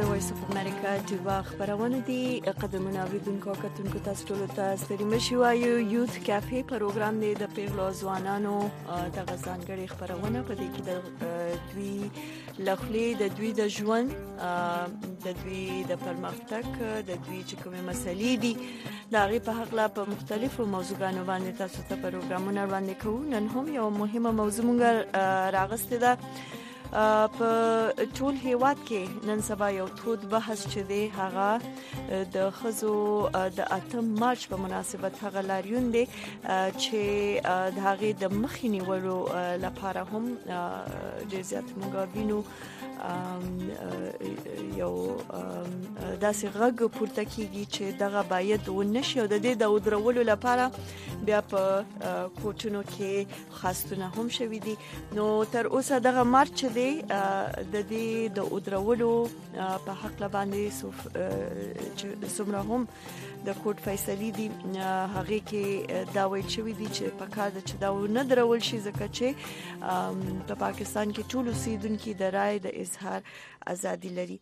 د وایس اف امریکا د خبرونه دي قدمونه اوریدونکو کتونکو تاسو ټول ته ستړي مشي وایو یوث کافي پروګرام دی د پیغلو ځوانانو د غزانګړي خبرونه په دې کې د دوی لخلې د دوی د ژوند د دوی د پرمختګ د دوی چې کومه مسلې دي دا غي په حق لا په مختلفو موضوعاتو باندې تاسو ته پروګرامونه وړاندې کوو. نن هم یو مهمه موضوع مونږ راغسته ده په ټول هیواد کې نن سبا یو تود بحث چې دی هغه د خزو د اتم مارچ په مناسبت هغه لاریون دی چې د هغه د مخینی ورو لپاره هم ډیر زیات موږ وینو یو داسې غږ پورته کیږي چې دغه باید ونشي او د دې د ودرولو لپاره بیا په کوټونو کې خاصونه هم شوي دي. نو تر اوسه دغه مارچ دی د دې د ودرولو په حق باندې څومره هم د کوټ فیصلې دي هغه کې دا ویل شوی دی چې په کار د چې دا نه درول شي ځکه چې په پاکستان کې ټول اوسیدونکو د رائے د اظهار ازادي لري.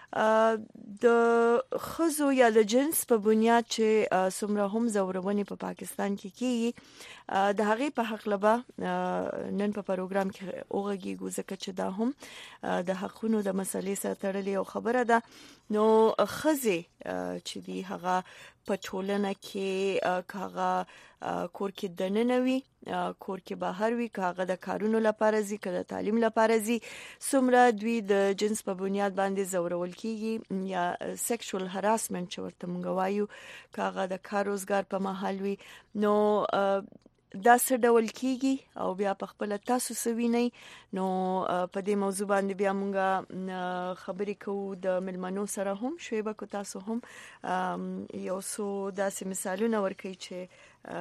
د خزو یا د جنس په بنیاد چې څومره هم زورونه په پاکستان کې کیږي د هغه په حق لبا نن په پروګرام کې اوغږي ځکه چې دا هم د حقونو د مسلې سره تړلې او خبره ده. نو خزه چې دی هغه په ټولنه کې کاغه کور کې دننوي کور کې بهر وي کاغه د کارونو لپاره زی کړه تعلیم لپاره زی څومره دوی د جنس په بنیاد باندې زورول کیږي یا سیکشوال هراسمنت چې ورته مونږ وایو کاغه د کار روزګار په محل وي. نو دا څه ډول کیږي او بیا په خپل تاسو سویني. نو په دې موضوع باندې بیا مونږه خبرې کوو د ملمنو سره هم شوي کو تاسو هم یو څو داسې مثالونه ورکړي چې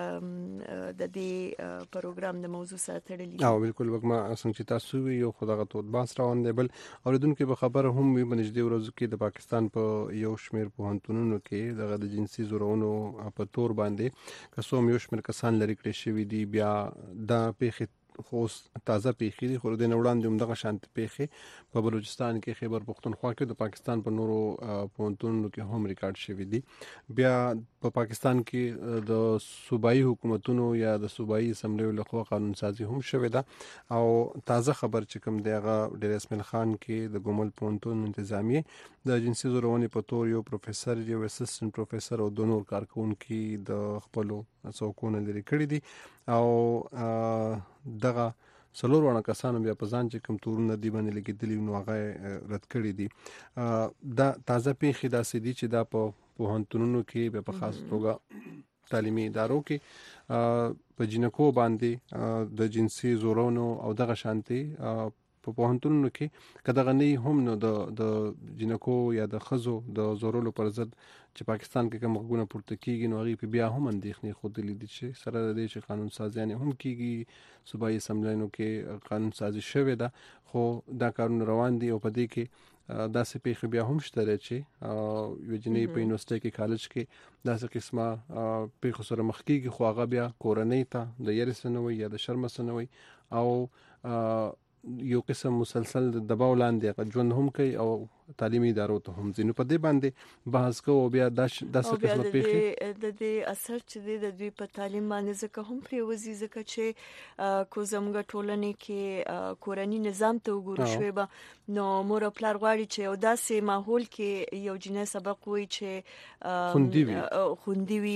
د دې پروګرام د موضوع سره تړلي دي. بالکل وګما څنګه چې تاسو یو خدغه توت باس روان دی بل اوریدونکو به خبر هم وي بنجدي ورځو کې د پاکستان په یو شمیر پوهنتونونو کې دغه د جنسي زورونو په تور باندې قسم یو شمیر کسان لري کړی شوی دی. بیا دا پیخ خو تازه پیخي دي خو د نوړاندې هم دغه شانت پیخي په بلوچستان کې خیبر پختونخوا کې د پاکستان په نورو پوهنتونونو کې هم ریکارډ شوی دي. بیا په پاکستان کې د صوبایي حکومتونو یا د صوبایي اسمبلیو لخوا قانون سازي هم شوی ده او تازه خبر چې کوم دی هغه ډیر اسماعیل خان کې د ګومل پوهنتون انتظامی د جنسي زورونې په تور یو پروفیسور یو اسسټنټ پروفیسور او د نور کارکونکو د خپل څوکونه لري کړی دي او دغه څلور ونه کسانو بیا په ځان چې کوم تورونه دی باندې لګیدلی نو هغه رد کړی دي. دا تازه پیښې داسې دي چې دا په پوهنتونونو کې په خاص توګه تعلیمي ادارو کې په جنکو باندې د جنسي زورونو او دغه شانتي په پوهنتونونو کې کداغه نه هم نو د جنکو یا د خزو د زورولو پر ضد چې پاکستان کې کوم غوونه پورته کیږي نو هغه په بیا هم اندېښنې خود لیدل چې سره د دې چې قانون سازیان هم کیږي صوبایي اسمبلیونو کې قانون سازي شوی ده خو دا کارونه روان دي او په دې کې داسې پیښې بیا هم شته چې یو جنې په یونیورسيټي کې کالج کې داسې قسمه پیښو سره مخ کیږي خو هغه بیا کورنۍ ته د یری سنوي یا د شرم سنوي او یو قسم مسلسل د دباو لاندې ژوند هم کوي او تعلیمي ادارو ته هم ځینو په دې باندې بحث کوو بیا داسې قسمه پیښې د دې اثر چې د دوی په تعلیم باندې ځکه هم پریوزي ځکه چې کو زموږ ټولنې کې کورنۍ نظام ته وګورو شوی به نو مور او پلار غواړي چې یو داسې ماحول کې یو جنې سبق وي چې خوندي وي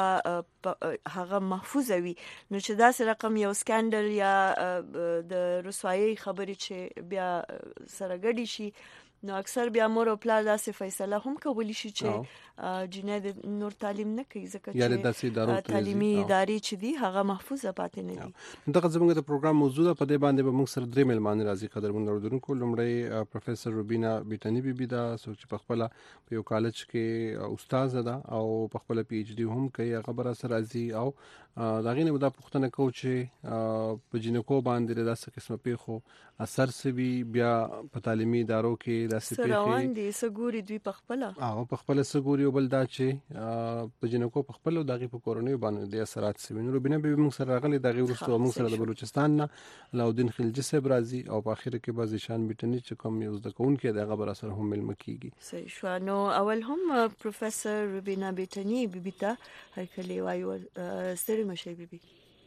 هغه محفوظ وي. نو چې داسې رقم یو سکانډل یا د رسوایی خبرې چې بیا سره ګډي شي نو اکثر بیا مور او پلار داسې فیصله هم کولی شي چې جنې د نور تعلیم نه کوي ځکه چې تعلیمي ادارې چې دي هغه محفوظه پاتې نه دي. دغه زموږ د پروګرام موضوع په دې باندې به موږ سره درې ملمان راځي قدرمن اوریدونکو. لومړی پروفیسور روبینا بیټنی بیبي دا چې په خپل په یو کالج کې استاد ده او په خپل پی ایچ ډی هم کوي خبره سره راځي او دا غینه دا پوښتنه کوي چې په جنکو باندې داسې قسمه پیښو اثر سوي بیا په تعلیمي ادارو کې داسې روان دي سګوري دوی په خپل په خپل سګوري او بل دا چې په جنکو په خپل دغه په کورونی باندې د اثرات سوینو روبینه به موږ سره راغلي دغه ورسته موږ سره د بلوچستان نه علاؤالدین خلجی صاحب راځي او په اخر کې به ځشان میټنی چې کوم یو د کون کې دغه بر اثر هم ملم کیږي. صحیح شو. نو اول هم پروفیسور روبینا بیٹنی بیبیتا هرکلی وایو ستړي مشه بیبي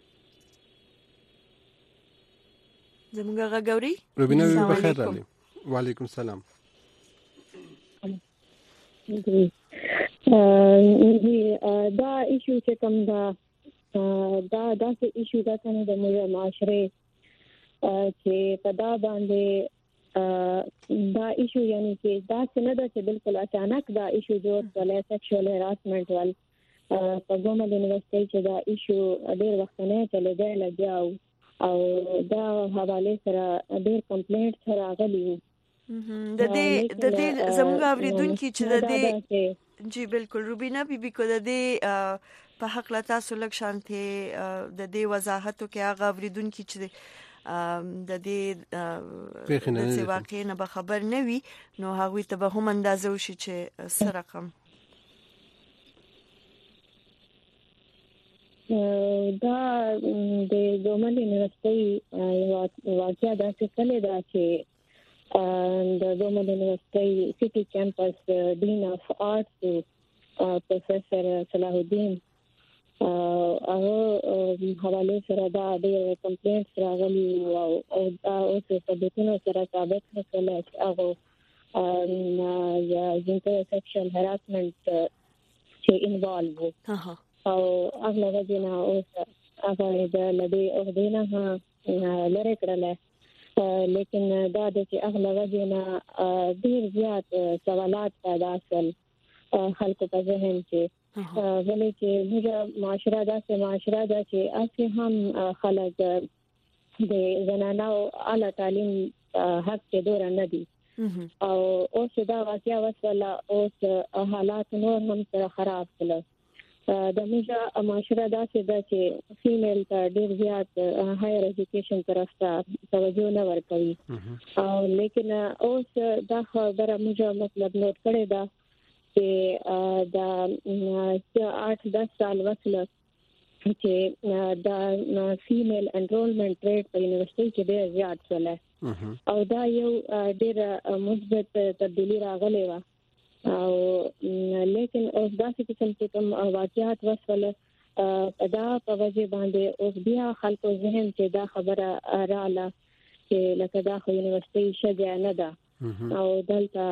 زمونږ غاوري روبینا بیبي بخیر راغلی. وعلیکم السلام. جی دا ایشو چې کوم دا داسې ایشو دا څنګه د موږ معاشره چې په دا باندې دا ایشو یعنی چې دا څنګه د چې بالکل اچانک دا ایشو جوړ کړل سیکشوال هراسمنت ول په ګومل یونیورسيټي چې دا ایشو ډېر وخت نه چلېدل لګیاو او دا حواله سره ډېر کمپلینټ سره راغلي د دې زموږ اوریدونکو چې د دې جی بالکل روبینا بیبي کو د دې په حق لا تاسو لک شانته د دې وضاحتو کې هغه اوریدونکو چې د دې د واقع نه به خبر نه وي نو هغه ته به هم اندازه وشي چې سره رقم دا د ګومل یونیورسيټي واقعیا د څه دا چې the Government University City Campus Dean of Arts Professor Salahuddin حواله سره دا ډېر کمپلینټس راغلي او دا اوس په دغه سره ثابت کړل چې هغه جنسي سیکشوال هراسمنت چې انوالو او هغه وجنه اوس هغه د لدی او دینه لری کړل لیکن دا د چې اغله وجنه ډیر زیات سوالات پیدا شول خلکو په ذهن کې ولې چې موږ معاشره دا چې اصلي هم خلک د زنانو اعلی تعلیم حق کې دور نه دي او اوس دا واقعیا وسله اوس حالات نور هم سره خراب کړل د موږ معاشره دا چې فیمیل ته ډیر زیات هایر ایجوکیشن طرف ته توجه نه ورکوي او لیکن اوس دا خبره موږ مطلب نوٹ کړی دا چې دا 8-10 سال وسله چې دا فیمیل انرولمنت ریټ په یونیورسيټي کې ډیر زیات شول او دا یو ډیر مثبت تبدیلی راغلی و او لیکن اوس داسې قسم کې کوم واقعات وسوله دا په وجه باندې اوس بیا خلکو ذهن چې دا خبره رااله چې لکه دا خو یونیورسيټي شګه نه ده او دلته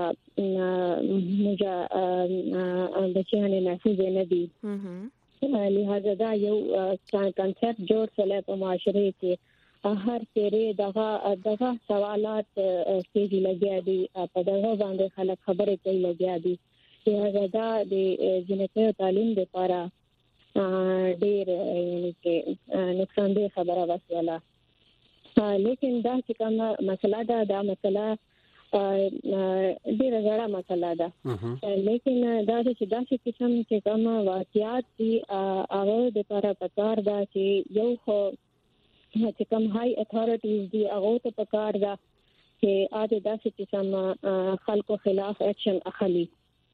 موږ بچیانې محفوظ نه دي لہذا دا یو کانسپټ جوړ شوی په معاشره کې هر چیرې دغه سوالات کېږي لګیا دي په دغه باندې خلک خبرې کوي لګیا دي چې دا د جنسي تعلیم لپاره ډېر یعنی کې نقصان دی خبره وسوله لیکن دا چې کومه مسله دا مسله ډېر غړه مسله ده لیکن دا چې داسې قسم چې کومه واقعیات دي هغه د لپاره پکار ده چې یو خو چې کوم هاي اتھارټیز دي هغه ته پکار ده چې اته داسې قسم خلکو خلاف اکشن اخلي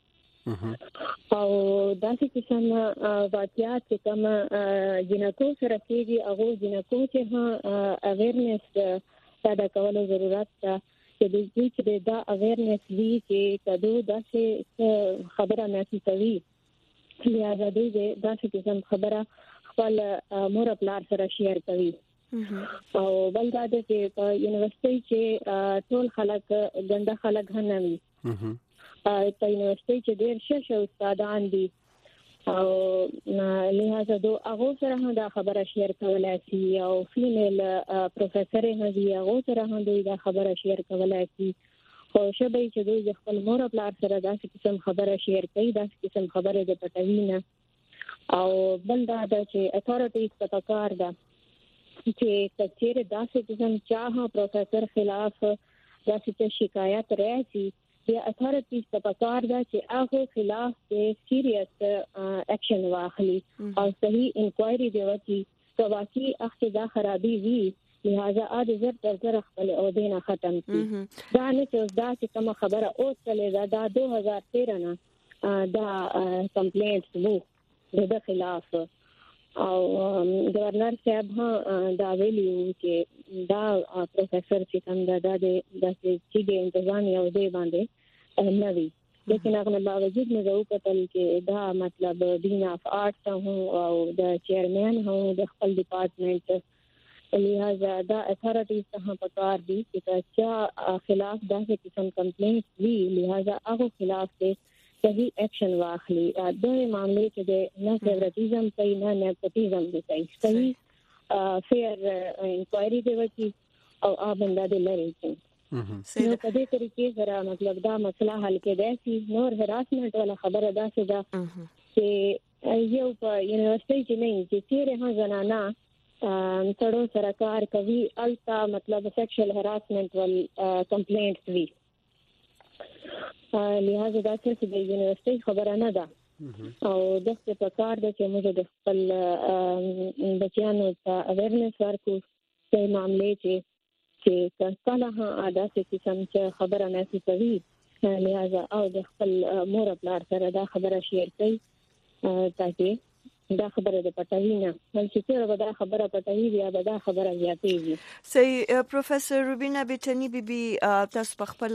او داسې قسم واقعیات چې کوم جنکو سره کېږي هغه جنکو چې اویرنس پیدا کولو ضرورت ده چې د دې چې دا اویرنس وی چې کدو داسې خبره محسوسوي لہذا دې داسې قسم خبره خپل مور خپل سره شیر کوي او بل دا چې په یونیورسيټي کې ټول خلک ګنده خلک نه وي په یونیورسيټي کې ډېر ښه استادان دي او لہذا دو هغه سره هم دا خبره شیر کولای شي او فیمیل پروفیسور هم دی هغه سره هم دا خبره شیر کولای شي خو شبي چې دوی خپل مور خپل سره داسې قسم خبره شیر کوي داسې قسم خبره د پټوي نه او بل دا چې اتھارټیز په کار ده چې کچېره داسې قسم چاهه پروفیسور خلاف داسې شکایت راځي یا اتھارټیز په پکار ده چې هغه خلاف د سیریس اکشن واخلي او صحیح انکوایری دی وکړي چې واقعي اخته دا خرابي وي لہذا اده زر تر زر خپل او دینه ختم کی دا نه چې دا چې کوم خبره او چلے دا 2013 نه دا کمپلینټ وو د خلاف او گورنر صاحب دا ویلیو چې دا پروفیسور چې کوم دا د چې د انتظامیه او دی باندې نوی لیکن هغه باوجود موږ وکړل چې دا مطلب دین اف آرټس او د چیرمن هم د خپل ډپارټمنټ لہذا دا اتھارټیز ته پکار دي چې چا خلاف دا قسم کمپلینټ وی لہذا هغه خلاف صحیح ایکشن واخلي د معاملې کې د نه فیورټیزم کوي نه نیپوټیزم کوي صحیح فیر انکوائری دی وکي او بندا د لری نو په دې طریقې سره مطلب دا مسله حل کېدای شي نور هراسمنت ولا خبره ده چې یو په یونیورسيټي کې نه چې تیرې هم زنانا سړو سرکار کوي التا مطلب سیکشل هراسمنت ول کمپلینټس وی لہذا دا چې د یونیورسيټي خبره نه ده او د څه په کار د چې موږ د خپل بچیانو ته اویرنس ورکو په معاملې چې کله ادا قسم چې خبره مې کوي لہذا او د خپل مور پلار سره دا خبره شیر کړئ تاکي دا خبره د پټوي نه چې دا خبره پټوي بیا دا خبره زیاتېږي. صحیح پروفیسور روبینا بیټنی بي تاسو په خپل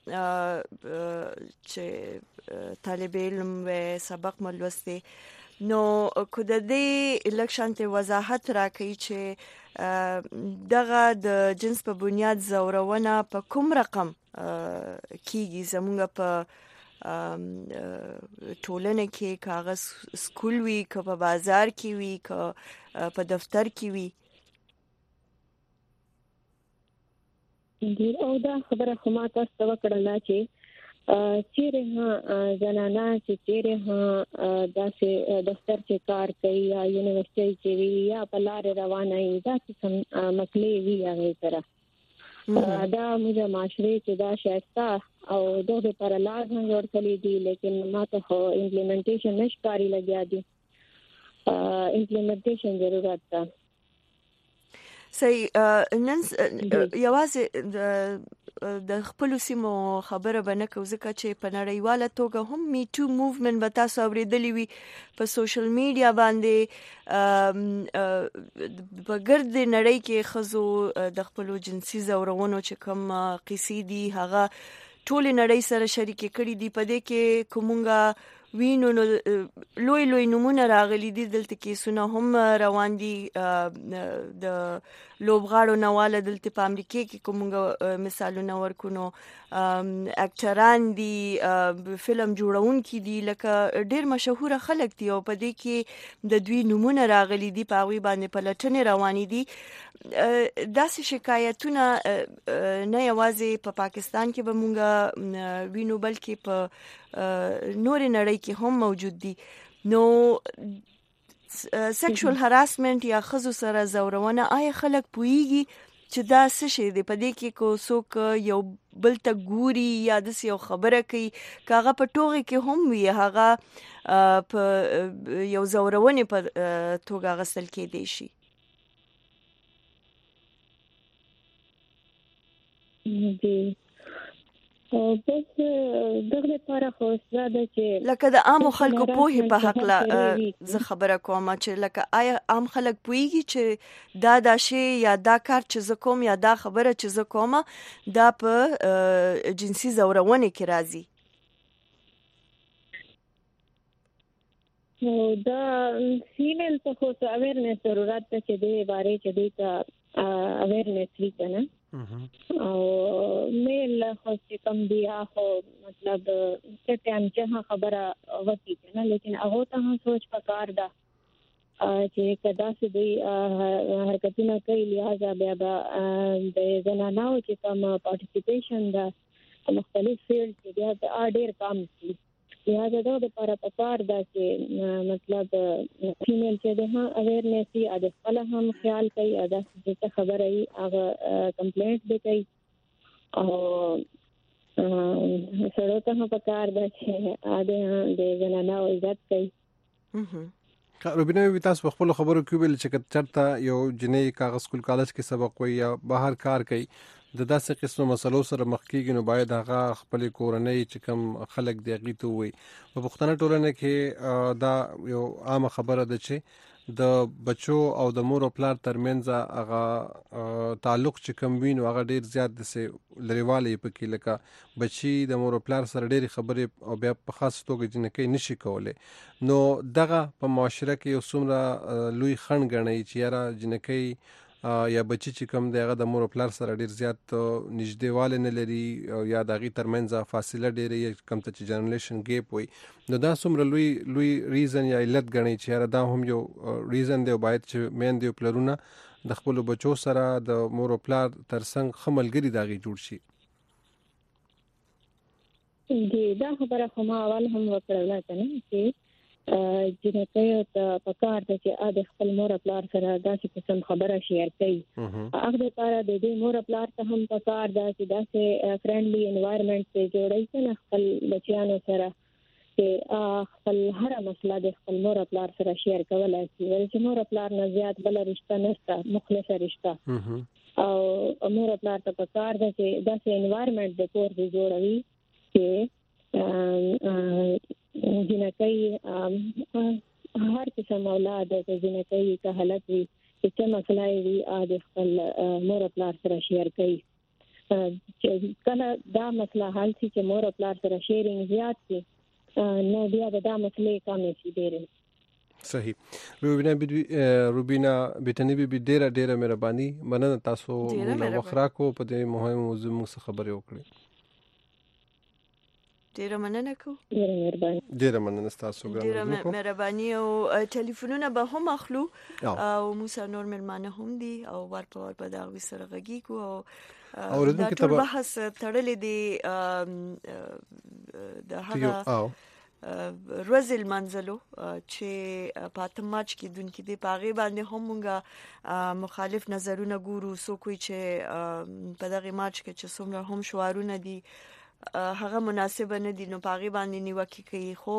چې طالب علم و سبق ملوسته نو کو د دې الکشن ته وضاحت راکړي چې دغه د جنس په بنیاد زورونه په کوم رقم کیږي زموږ په ټولنه کې کاغذ سکول وی که په بازار کې وی که په دفتر کې وی او دا خبره خو ما تاسو وکړه چې چیرې زنانا چې چیرې داسې دفتر کې کار کوي یا یونیورسيټي کې وي یا په لار روانه وي دا څه مسلې وي هغه سره دا موږ معاشري چې دا شایسته او دغه پر لار هم ورکړي دي لیکن ما ته امپلیمنټیشن نشکاري لګیا دي امپلیمنټیشن ضرورت ده. صحیح نن یوازې د خپل سیمو خبره بنه کو ځکه چې په نړیواله توګه هم می ټو موومنت به تاسو اوریدلی وي په سوشل میډیا باندې بغرد نړۍ کې خزو د خپل جنسي زورونو چې کوم قصې دي هغه ټول نړۍ سره شریک کړي دي په دې کې کومه وینو نو لوی نمونه راغلي دي دلته کې سونه هم روان دي د لوبغاړو نواله دلته په امریکا کې کومه مثالونه ورکونو اکټران دي فلم جوړونکي دي لکه ډیر مشهور خلک دي او په دې کې د دوی نمونه راغلي دي په وی باندې پلټنې روانې دي داسې شکایتونه نه یوازې په پاکستان کې به مونږ وینو بلکې په نور نړۍ کې هم موجود دي. نو سیکشوال هراسمنت یا خزو سره زورونه آیا خلک پويږي چې دا څه شي دی په دې کې کو څوک یو بل ته ګوري یا د یو خبره کوي کاغه په ټوغه کې هم وي هغه په یو زورونه په توګه غسل کې دی شي. جی او بس دغه لپاره خو زده چې لکه د عام خلکو په حق لا زه خبره کوم چې لکه آیا عام خلک پويږي چې دا شی یا دا کار چې زه کوم یا دا خبره چې زه کوم دا په جنسي زورونه کې راځي. نو دا فیمیل ته خو اویرنس ضرورت ده چې د باره چې د اویرنس وی کنه او میل خو چې کم دی خو مطلب چې ټیم چې خبره وتی کنه لیکن هغه ته سوچ پکار ده چې کدا چې دی حرکتونه کوي لہذا بیا د زنانو چې کوم پارټیسیپیشن ده مختلف فیلډ کې بیا د ډیر کم دي لہذا دا د لپاره پکار ده چې مطلب فیمیل چې ده اویرنس یې د خپل هم خیال کوي دا چې خبره یې هغه کمپلینټ دی کوي او سره ته پکار ده چې د زنانو عزت کوي. روبینه وی تاسو خپل خبرو کې ویل چې چرته یو جنې کاغذ کول کالج کې سبق وي یا بهر کار کوي د داسې قسمه مسلو سره مخ کېږي نو باید هغه خپل کورنۍ چې کوم خلک دی غي ته وي په پښتنه ټولنه کې دا یو عام خبره ده چې د بچو او د مور او پلار ترمنځ هغه تعلق چې کوم وي نو هغه ډیر زیات د لریوالي پکې لکه بچي د مور او پلار سره ډېری خبرې او بیا په خاص توګه جنکې نشي کولای نو دغه په معاشره کې یو څومره لوی خنډ غني چې یاره جنکې یا بچی چې کوم دی هغه د مور او پلار سره ډیر زیات نږدېواله نه لري او یا د هغې ترمنځ فاصله ډېره کم ته چې جنریشن ګیپ وي نو دا څومره لوی ریزن یا علت ګڼي چې یاره دا هم یو ریزن دی او باید چې میندې او پلرونه د خپلو بچو سره د مور او پلار ترڅنګ ښه ملګري د هغې جوړ شي. دا خبره خو ما اول هم وکړله که نه چې جنکیو ته پکار ده چې د خپل مور پلار سره داسې قسم خبره شیر کړي هغه لپاره د دې مور پلار ته هم پکار ده چې داسې فرندلی انوایرنمنت ته جوړی کنه خپل بچیانو سره چې خپل هر مسله د خپل مور پلار سره شیر کولای شي چې مور پلار نه زیات بل رشتہ نشته مخلصه رشتہ او مور پلار ته پکار ده چې داسې انوایرنمنت د کور دی جوړوي چې جنکۍ هر قسم اولاد د جنکۍ که حالت وي چې څه مسله وي د خپل مور پلار سره شیر کوي چې کله دا مسله حل شي چې مور پلار سره شیرینګ زیات شي نو بیا دا مسلې کمې شي ډېرې. صحیح. روبینا بیٹنی بی ډیره مهرباني مننه تاسو موږ وخراکو په دې مهمه موضوع موږ خبرې وکړې. ډیره مننه کو. ډیره مننه تاسو ګرانه. ډیره مهرباني او ټلیفونونه به هم اخلو او موسی نور ملمانه هم دي او ور په دا وی سره غږی کو او دا ټول بحث تړلې دي د هغه روزل منزلو چې پاتم ماچ کې دونکو دی پاغي باندې هم مونږه مخالف نظرونه ګورو سو کوئی چې په دغه ماچ کې چې څومره هم شعارونه دي هغه مناسب نه دي نو پاغي باندې نیوکه کوي خو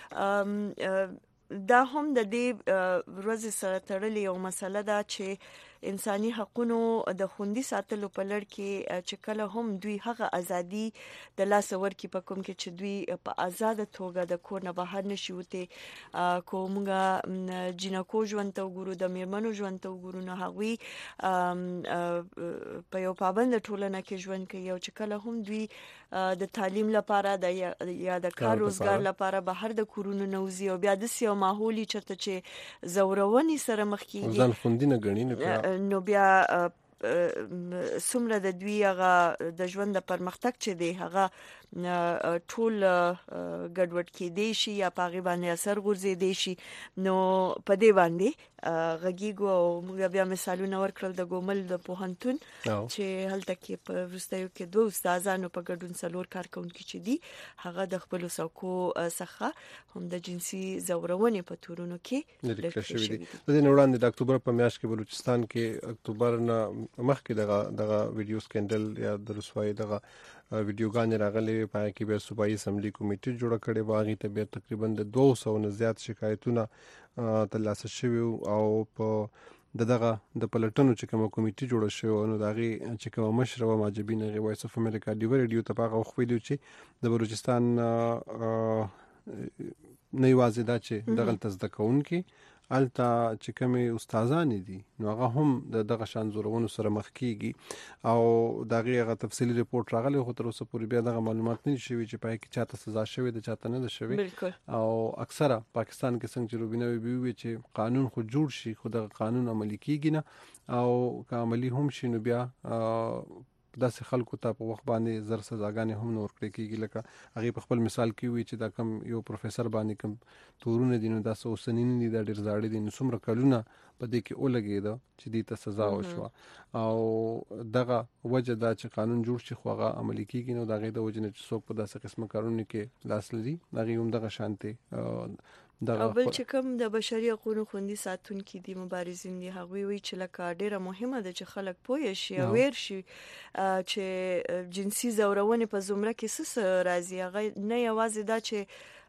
دا هم د دې ورځ سره تړلې یو مسله ده چې انساني حقوقو د خوندي ساتلو په لړ کې چې کله هم دوی هغه ازادي د لاس ورکی په کوم کې چې دوی په آزاد توګه د کور نه بهر نشي وته کومه جنکو ژوند ته وګورو د میرمنو ژوند ته وګورو نه هغوی په یو پابند ټولنه کې ژوند کوي او چې کله هم دوی د تعلیم لپاره یا د کار روزګار لپاره بهر د کورونو نوځي او بیا د سیو ماحولي چرته چې زورونی سره مخ کیږي ځان خوندي نه غني نو بیا سمره د دوی هغه د ژوند د پرمختګ چې دی هغه ټول ګډوډ کې دی شي یا پاغي باندې اثر غورځي دی شي نو په دې باندې غږیګو او موږ بیا مثالونه ورکړل د ګومل د پوهنتون چې هلته کې په وروستیو کې دوه استادانو په ګډون څلور کارکونکو چې دي هغه د خپل سوکو څخه هم د جنسي زورونې په تورونو کې لیکل شوی دي. د نن وړاندې د اکتوبر په میاشت کې بلوچستان کې اکتوبر نه مخکې دغه ویډیو سکینډل یا د رسوایی دغه ویډیوګانې راغلي په کې به صوبایي اسمبلی کمیټه جوړه کړې واغې ته به تقریبا د 200 نه زیات شکایتونه ترلاسه شوي او په دغه د پلټنو چې کوم کمیټه جوړه شوی نو دغه چې کوم مشر ماجبین غي وایس اف امریکا دی ریډیو ته پاغه خو ویلو چې د بلوچستان نه یوازې دا چې دغه تصدقون کې الته چې کومه استادان دي نو هغه هم دغه شان زورونو سره مخ کیږي او دغه تفصیلی ریپورت راغلی خو تر اوسه پورې بیا دغه معلومات نه شوي چې پای کې چاته سزا شوی د چاته نه شوی او اکثره پاکستان کې څنګه چې روبینه وی چې قانون خو جوړ شي خو دغه قانون عملی کیږي نه او که عملی هم شي نو بیا داسې خلکو ته په وخت باندې زر سزاګانې هم نور کړی کیږي لکه هغه په خپل مثال کې وی چې دا کم یو پروفیسور باندې کم تورونه دي نو دا اوسنین دي دا ډیر زاړه دي نو څومره کلونه په دې کې اولګید چې دې ته سزا وشوه او دغه وجه دا چې قانون جوړ شي خو هغه عملی کیږي نو دغه د وجه نه چې څوک په داسې قسمه کارونه کې لاس لري دغه هم دغه شانته او بل چې کوم د بشري حقوقو خوندي ساتونکو دي مبارزین دي هغه وی چې لکه ډیره مهمه ده چې خلک پوه شي او ویر شي چې جنسي زورونه په زمره کې څه راځي هغه نه یوازې دا چې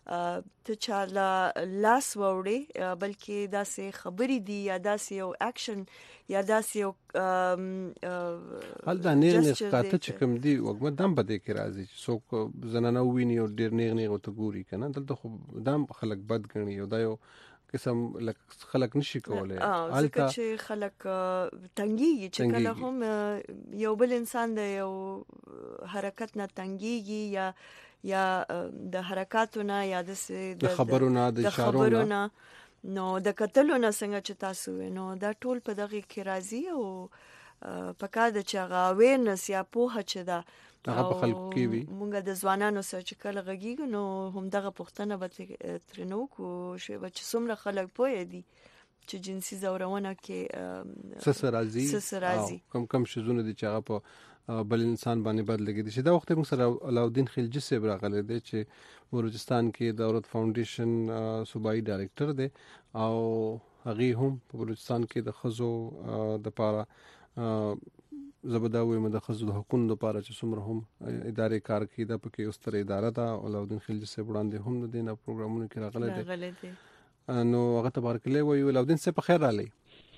ته چاله لاس وړي بلکې دا سه خبرې دي یا دا سه یو اکشن یا دا سه یو حال دا نه قاطع چې کوم دی وګم دم بده کې راځي چې څوک زنانه ویني او ډیر نیغ ته ګوري کنه دلته خو دم خلک بد غني او دا یو قسم خلک نشي کولای البته چې خلک تنګيږي چې کله هم یو بل انسان د یو حرکت نه تنګيږي یا د حرکتونو یا د خبرونو د اشارونو نو د کتلونو څنګه چې تاسو نو دا ټول په دغه کې راځي او پکې د چاغه وینس یا پوهه چې دا هغه په خلکو کې وي مونږ د ځوانانو سره چې کله غږیږو نو هم دغه پښتنه به ترنو کو شی چې څومره خلک پوهې دي چې جنسي زورونه کې سسرازي کم شزونه دي چې هغه په بل انسان باندې بد لګي دي چې دا وخت موږ سره علاؤالدین خلجی صاحب راغلی دی چې بلوچستان کې د اورت فاونډیشن صوبایي ډایریکټر دی او هغه هم په بلوچستان کې د خزو د پاره زبداوي مدخص د حکومت لپاره چې څومره هم ادارې کار کوي د پکې اوستر اداره ده علاؤالدین خلجی صاحب وړاندې هم د دینه پروګرامونو کې راغلی دی نو هغه تبارک الله وی علاؤالدین صاحب په خیر رالی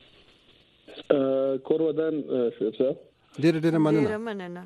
کور ودان صاحب ډیر مننه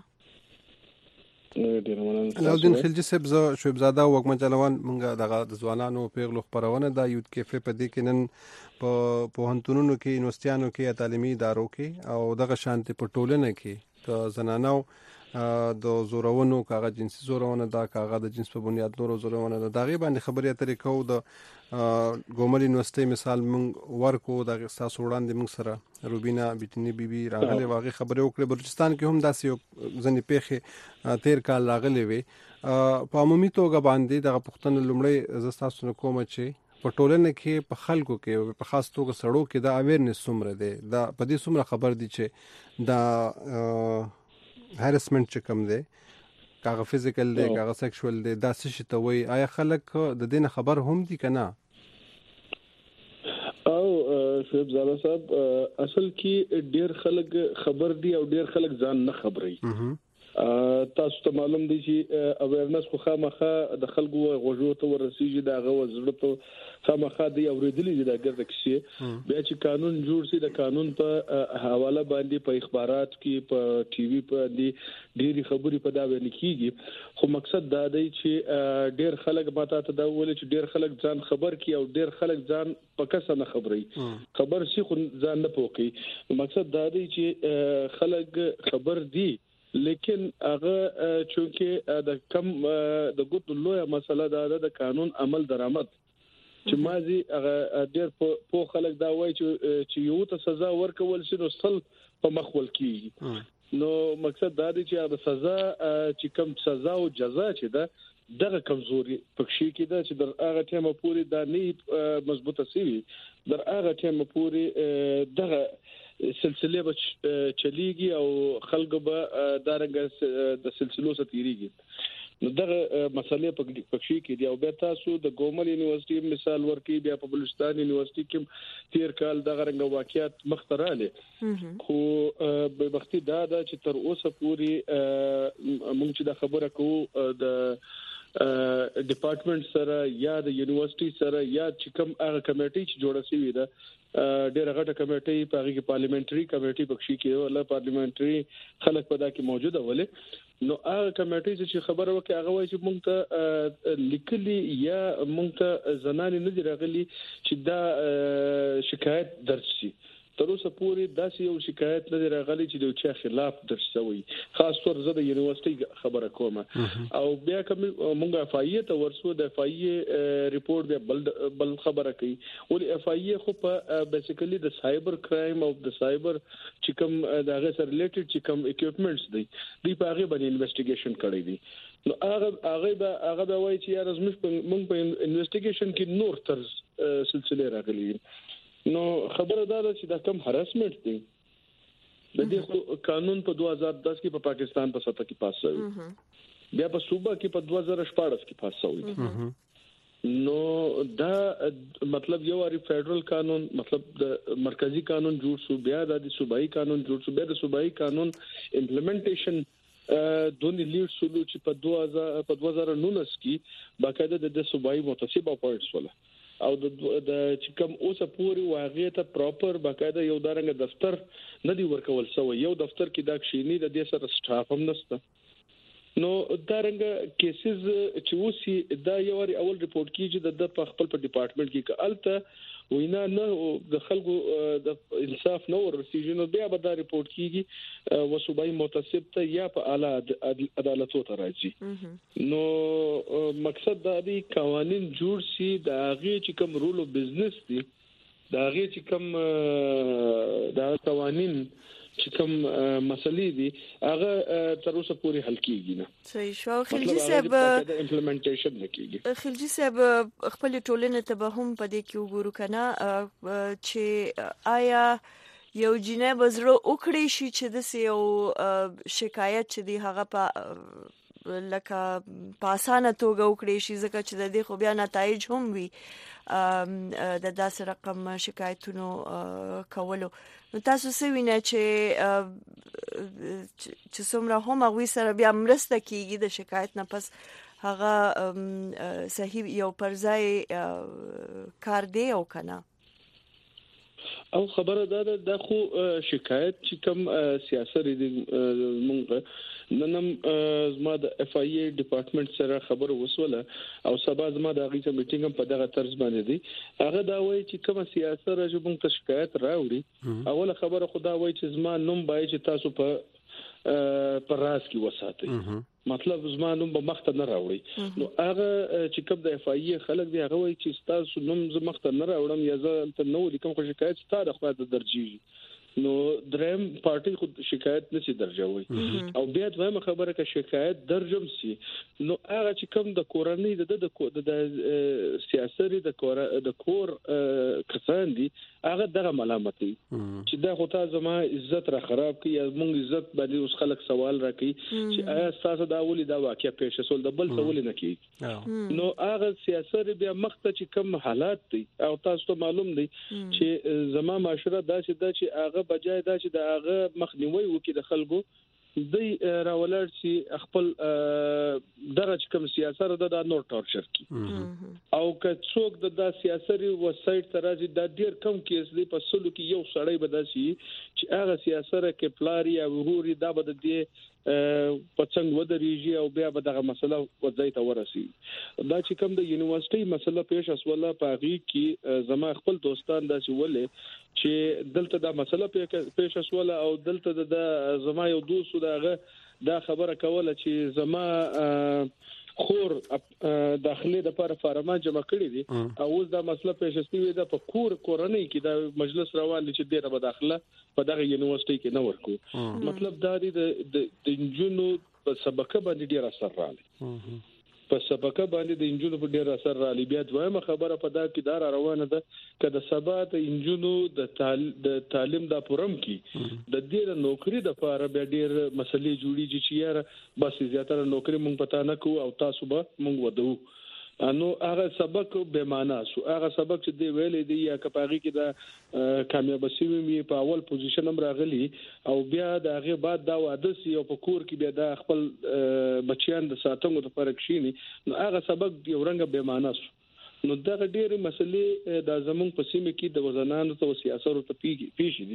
علاؤالدین خلجی صاحب شعیب زاده وګم چلوان مونږه دغه د ځوانانو پیغلو خبرونه د یوت کیفه په دې کې نن په پوهنتونونو کې یونیورسيټانو کې تعلیمي ادارو کې او دغه شانتي په ټولنه کې د زنانو د زورونو کاغه جنسي زورونه دا کاغه د جنس په بنیاد نور زورونه دا غي باندې خبرې اترې کو د ګومل یونیورسيټي مثال مونږ ورکو د اساس وړاندې مونږ سره روبینا بیتنی بیبي راغله واغې خبرې وکړې بلوچستان کې هم داسې ځنې پیخه 13 کال راغلي وي په عمومي توګه باندې د پښتون لومړی زستاسو کوم چې په ټولنه کې په خلکو کې په خاص توګه سړو کې د اویرنس څومره دی دا په دې څومره خبر دي چې دا هراسمنت چې کوم دی کاغه فزیکل دی کاغه سیکشوال دی دا څه شي ته وای آیا خلک د دې خبر هم دي کنه او شعیب زاده صاحب اصل کې ډیر خلک خبر دي او ډیر خلک ځان نه خبري تاسو ته معلوم دي چې اویرنس خو خامخه د خلکو غوږو ته ورسیږي دا غو زړه ته خامخه دی اوریدلې دي دا ګرځي چې بیا چې قانون جوړ شي د قانون په حواله باندې په اخبارات کې په ټي وي په دې ډېری خبرې په دا باندې کیږي خو مقصد دا دی چې ډېر خلک ماته ته دا ولې چې ډېر خلک ځان خبر کی او ډېر خلک ځان پکې نه خبري خبر شي خو ځان نه پوکي مقصد دا دی چې خلک خبر دي لیکن هغه چونکه د کم د ګوت لوی مسله دا د قانون عمل درآمد چې مازی هغه ډېر په خلک دا وایي چې یو ته سزا ورکول شي نو سل په مخول کیږي نو مقصد دا دی چې د سزا چې کم سزا او جزا چې ده دغه کمزوري پکښې کې ده چې در هغه ټیمه پوری دا نه مضبوطه سي در هغه ټیمه پوری دغه سلسله به چلیږي او خلک به دارنګ د سلسلو سره تیریږي نو دغه مسلې پکښې کې دی او بیا تاسو د ګومل یونیورسيټي مثال ورکې بیا په بلوچستان یونیورسيټي کې 13 کال دغه رنګ واقعیت مختراله خو به وختي دا چې تر اوسه پوری موږ چې د خبره کوو د ډپارټمنټ سره یا د یونیورسيټي سره یا چې کوم هغه کمیټي چې جوړه شوې ده ډېر غټه کمیټي په هغه کې پارلیمنټري کمیټي پکښې کې ولا پارلیمنټري خلک په دا کې موجوده ولې نو هغه کمیټي چې خبره وکړي هغه وایي چې مونږ ته لیکلي یا مونږ ته زنانه نه دی راغلي چې دا شکایت درج شي تر اوسه پورې داسې یو شکایت نه دی راغلی چې د چا خلاف درج شوی خاص طور زه د یونیورسيټي خبره کوم او بیا کوم مونږه افایه ته ورسو د افایه ریپورت بل خبره کوي ولې افایه خو په بیسیکلی د سایبر کرایم او د سایبر چې کوم دغه سره ریلیټډ چې کوم اکوپمنټس دي په هغه باندې انویسټیګیشن کړی دي نو هغه به وایي چې یا زموږ په انویسټیګیشن کې نور تر سلسله راغلي نو خبره دا ده چې دا کم هراسمنت دی د دې قانون په 2010 کې په پاکستان په سطح کې پاس شوی بیا په صوبه کې په 2014 کې پاس شوی نو دا مطلب یو اړ فدرال قانون مطلب د مرکزی قانون جوړ شو بیا د صوبایي قانون جوړ شو بیا د صوبایي قانون امپلیمنټیشن دونی لیډ سولو چې په 2019 کې باقاعده د صوبایي متصیب اپوینټس ولا او د چې کوم اوسه پوری واقعي ته پراپر باقاعده یو دارنګ دفتر نه دی ورکول سو یو دفتر کې دا کښینی د دې سره سټاف هم نشته نو دارنګ کیسز چې وسی دا یو اول ریپورت کیږي د خپل په ډپارټمنټ کې کالته وینا نه د خلکو د انصاف نو ورسیږي نو بیا به دا ریپورت کیږي وصوبای متصب ته یا په اعلی عدالتو ته راځي نو مقصد دا دی قوانين جوړ سي د هغه چې کوم رول او بزنس دي د هغه چې کوم د قوانين چې کوم مسلې دي هغه تر اوسه پورې حل کیږي نه صحیح شو خلجی صاحب د امپلیمنټیشن نه کیږي خلجی صاحب خپل ټولنه ته به هم پدې کې وګورو کنه چې آیا یو جنې بزرو وکړي شي چې د یو شکایت چې دی هغه په لکه په اسانه توګه وکړي شي ځکه چې د دې خو بیا نتایج هم وي د داسې رقم شکایتونو کولو نو تاسو څه وینئ چې څومره هم هغوی سره بیا مرسته کیږي د شکایت نه پس هغه صحیح یو پر ځای کار دی او کنه او خبره دا خو شکایت چې کوم سیاست دي مونږ نن زما د اف ای ای ډپارټمنټ سره خبر وسوله او سبا زما د غیته میټینګ په دغه طرز باندې دي هغه دا وایي چې کوم سیاست راځي مونږ ته شکایت راوړي اوله خبره خدا وایي چې زما نوم باید چې تاسو په راز کې وساتئ مطلب زما نوم به مخته نه راوړي نو هغه چې کوم د اف ای ای خلک دی هغه وایي چې تاسو نوم زما مخته نه راوړم یا زه ته نو لیکم خو شکایت ستاره خو د درجیږي نو دریم پارټي خود شکایت نشي درجوي او بیا دویمه خبره که شکایت درجم سي نو هغه چې کوم د کورنۍ د سیاست د کور کسان دي هغه دغه ملامتي چې دا خو ته زما عزت را خراب کی یا مونږ عزت باندې اوس خلک سوال راکړي چې آیا تاسو دا ولې دا واقعیا پیښ شول د بل څه ولې نه کی نو هغه سیاست بیا مخته چې کوم حالات دي او تاسو ته معلوم دي چې زما معاشره داسې چې هغه بجای دا چې د هغه مخنیوي وکړي د خلکو دی راولر چې خپل دغه کوم سیاست د نور ټورچر کی او که څوک د سیاسي وسایت ترازی د ډیر کم کیس دی په سلو کې یو سړی بداسي چې هغه سیاست کې پلاری او وروري دا بد دی په څنګه ودرېږي او بیا به دغه مسله وځي ته ورسي دا چې کوم د یونیورسيټي مسله پیښ اسوله پاغي کې زما خپل دوستان دا چې ولې چې دلته دا مسله پیښ اسوله او دلته د زما یو دوست دا خبره کوله چې زما خور داخلي د لپاره فارمان جمع کړی دي او اوس دا مسله پیښ شوې ده په کورنۍ کې د مجلس روان دي چې ډیره به داخله په دغه یونیورسيټي کې نه ورکو مطلب دا دی د انجونو په سبقه باندې ډیر اثر راغلی په سبقه باندې د انجونو په ډیر اثر راغلی بیا دویمه خبره په دا کې دار روانه ده کله سبا د انجونو د تعلیم د پرم کې د ډیر نوکری د لپاره بیا ډیر مسلې جوړیږي چې یاره بس زیاتره نوکری مونږ پتا نه کوو او تاسو به مونږ ودو نو هغه سبق به معنا سو هغه سبق چې دی ویلې دی یا کپاغي کې دا کامیاب شوی په اول پوزیشن هم راغلی او بیا د هغه بعد دا واده سی او په کور کې بیا د خپل بچیان د ساتنګو د فرق شینی نو هغه سبق یو رنګ به معنا سو نو دا ډېر مسلې د زمون په سیمه کې د وزنانو ته سیاستو ته پیښ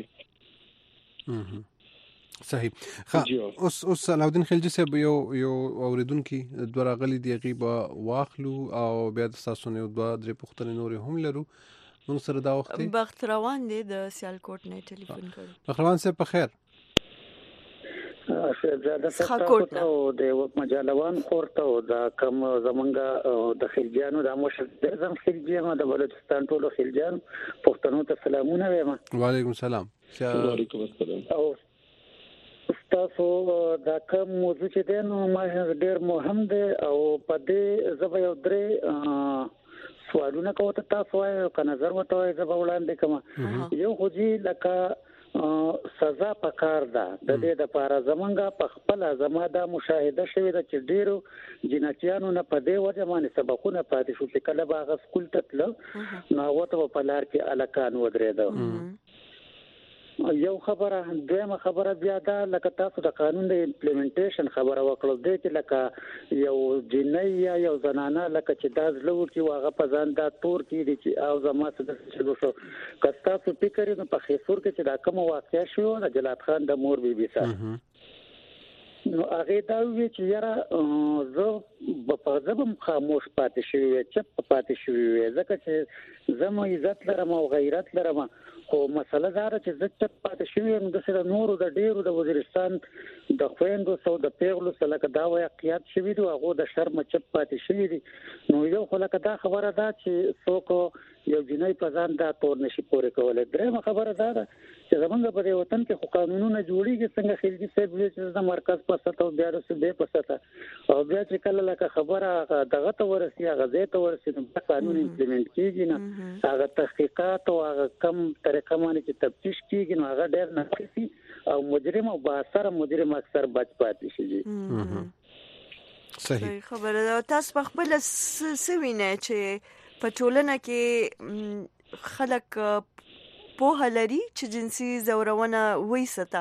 دي صحیح اوس علاؤالدین خلجی صاحب یو اوریدونکو دراغلی دی غیبه واخلو او بیا د تاسو نه دوه درې پوښتنې نور هم لرو موږ سره دا وخت بخت روان دی د سیالکوټ نه ټلیفون کړو بخروان صاحب په خیر شهزاده صاحب ته د مجالوان خورته دا کم زمونږه د خلجانو د مشر زم خلجانو د بلوچستان ټولو خلجان پښتنو ته سلامونه وایم وعلیکم السلام وعلیکم السلام او تاسو دا کوم موضوع چې دی نو ما ډېر مهم دی او په دې زبې یو درې سوالونه کوته تاسو وایو که نظر وته وایي زبې وړاندې کوم یو خو دې لکه سزا پکار ده د دې لپاره زمونږ په خپل زما دا مشاهده شوې ده چې ډېرو جناتیانو نه په دې وجه باندې سبقونه پاتې شو چې کله به هغه سکول ته تلل نو هغه ته په لار کې الکان ودرېده یو خبره دویمه خبره بیا دا لکه تاسو د قانون د امپلیمنټیشن خبره وکړو د چې لکه یو جنۍ یا یو زنانه لکه چې دا زلو کې واغه په ځان دا تور کې دي چې او زما څه د څه شو کستا په فکر نه په خیسور کې چې دا کوم واقعیا شو د جلات خان د مور بیبي سره نو هغه دا وی چې یاره زه په ځبم خاموش پاتې شوی چپ پاتې شوی ځکه چې زمو عزت لرم او غیرت لرم خو مسله دا چې زه چپ پاتې شوی نو د سره نورو د ډیرو د وزیرستان د خويندو سو د پیغلو سره کدا واقعیت شوی دی هغه د شرم چپ پاتې شوی دی نو یو خلک دا خبره ده چې څوک یو جنۍ په ځان دا تور نشي پورې کولای درېمه خبره ده چې زمونږ په وطن کې خو قانونونه جوړیږي څنګه خلګي صاحب چې د مرکز په سطح او بیا رسېده په سطح او بیا چې کله لکه خبره دغه ته ورسي هغه ځای ته ورسي نو قانون امپلیمنٹ کیږي نه هغه تحقیقات او هغه کم طریقه باندې چې تفتیش کیږي نو هغه ډېر نه او مجرم او باثر مجرم اکثر بچ پاتې شي صحیح خبره تاسو په خپل سوینه چې په ټولنه کې خلک په لري چې جنسي زورونه وېسته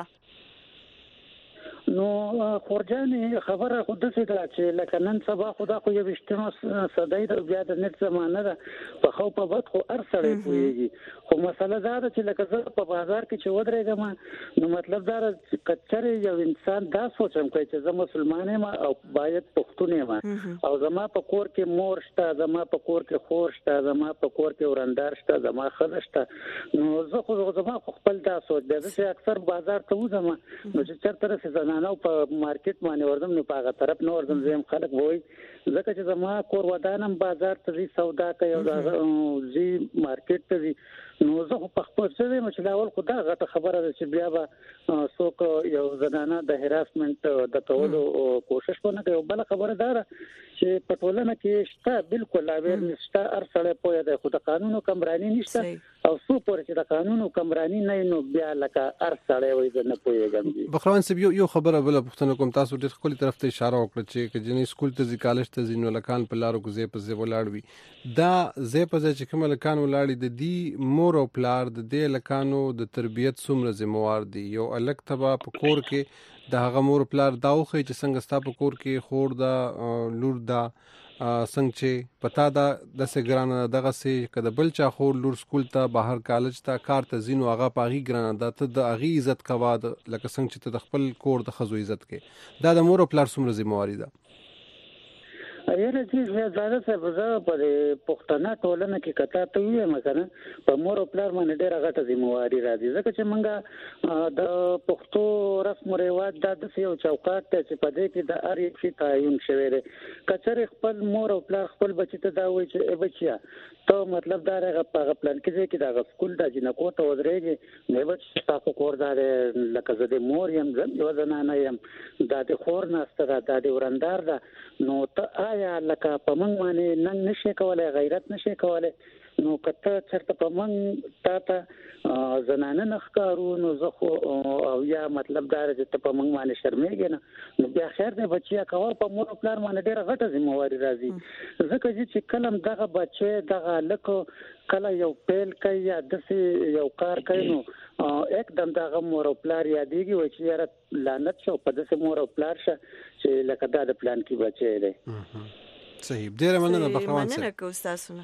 نو خورجانې خبره خود څه ده چې لکه نن سبا خدا خو یو وشتنو صدای د بیا د نت زمانه ده په خو په وخت خو ارسړې کوي خو مسله دا ده چې لکه زه په بازار کې چې ودرېږم نو مطلب دا چې کچره یو انسان دا سوچم کوي چې زه مسلمان یم او باید پښتون یم او زما په کور کې مور شته زما په کور کې خور شته زما په کور کې ورندار شته زما خزه شته نو زه خو زما خپل دا سوچ ده چې اکثر بازار ته وځم نو چې چرته رسې نو په مارکیټ باندې ورځم نو په هغه طرف نو ورځم زم خلک وای ځکه چې زما کور ودانم بازار ته سودا کوي او زی مارکیټ ته نو زه په خپل څه مې چې اول خدا غته خبره ده چې بیا به څوک یو زنانه د هراسمنت د کولو کوشش ونه کوي بل خبره ده چې په ټولنه کې شته بالکل اویر نشته ارسله پوهه ده خو د قانونو کمرانی نشته او څو پر چې د قانونو کمرانی نه نو بیا لکه ارسله وي نه پوهیږم بخروان سب یو خبره بل پښتنو کوم تاسو ډېر خپل طرف ته اشاره وکړه چې جنې سکول ته ځي کالج ته ځي نو لکان په لارو کې په ځای ولاړوي دا ځای په ځای چې کوم لکان ولاړی د دې مور او پلار د دې لکانو د تربيت څومره ذمہوار دي یو الګ تبا په کور کې د هغه مور پلار دا خو چې څنګه ستا په کور کې خور دا لور دا څنګه چې پتا دا د سګرانه دغه سي کده بل چا خور لور سکول ته بهر کالج ته کار ته زینو هغه پاغي ګرانه دا ته د اغي عزت کوا لکه څنګه چې ته د خپل کور د خزو عزت کې دا د مور او پلار څومره ذمہواری ده ایره چې زړه څه بزا په پښتنه ټولنه کې کته ته وي مګر په مور او پلار باندې ډېر غټه ذمہواری راځي ځکه چې موږ د پښتو رسم او رواج د یو چوکاټ ته چې په دې کې د اړ یو شی تعین شوی دی کچره خپل مور او پلار خپل بچی ته دا وایي چې بچیا ته مطلب دا هغه په پلان کې چې دا سکول د جنکو ته ودرېږي نو بچ تاسو کور دا لکه زه د مور یم یو زنانه یم دا د خور نهسته دا د ورندار ده نو ته یا لکه په موږ باندې نن نشي کولای غیرت نشي کولای نو کته چرته په موږ تاته زنانه نخکارو نو زه خو او یا مطلب دا چې ته په موږ باندې شرمېږي نه نو بیا خیر دی بچیا کوه په مور پلار باندې ډېر غټه ذمہواری راځي ځکه چې کلم دغه بچي دغه لکه کله یو پیل کوي یا د یو کار کوي نو एकदम دغه مور او پلار یادېږي و چې یاره لعنت شو په دسه مور او پلار شه چې لکه دا د پلان کې بچي دی صحیح ډېر مننه بخروان مننه کو تاسو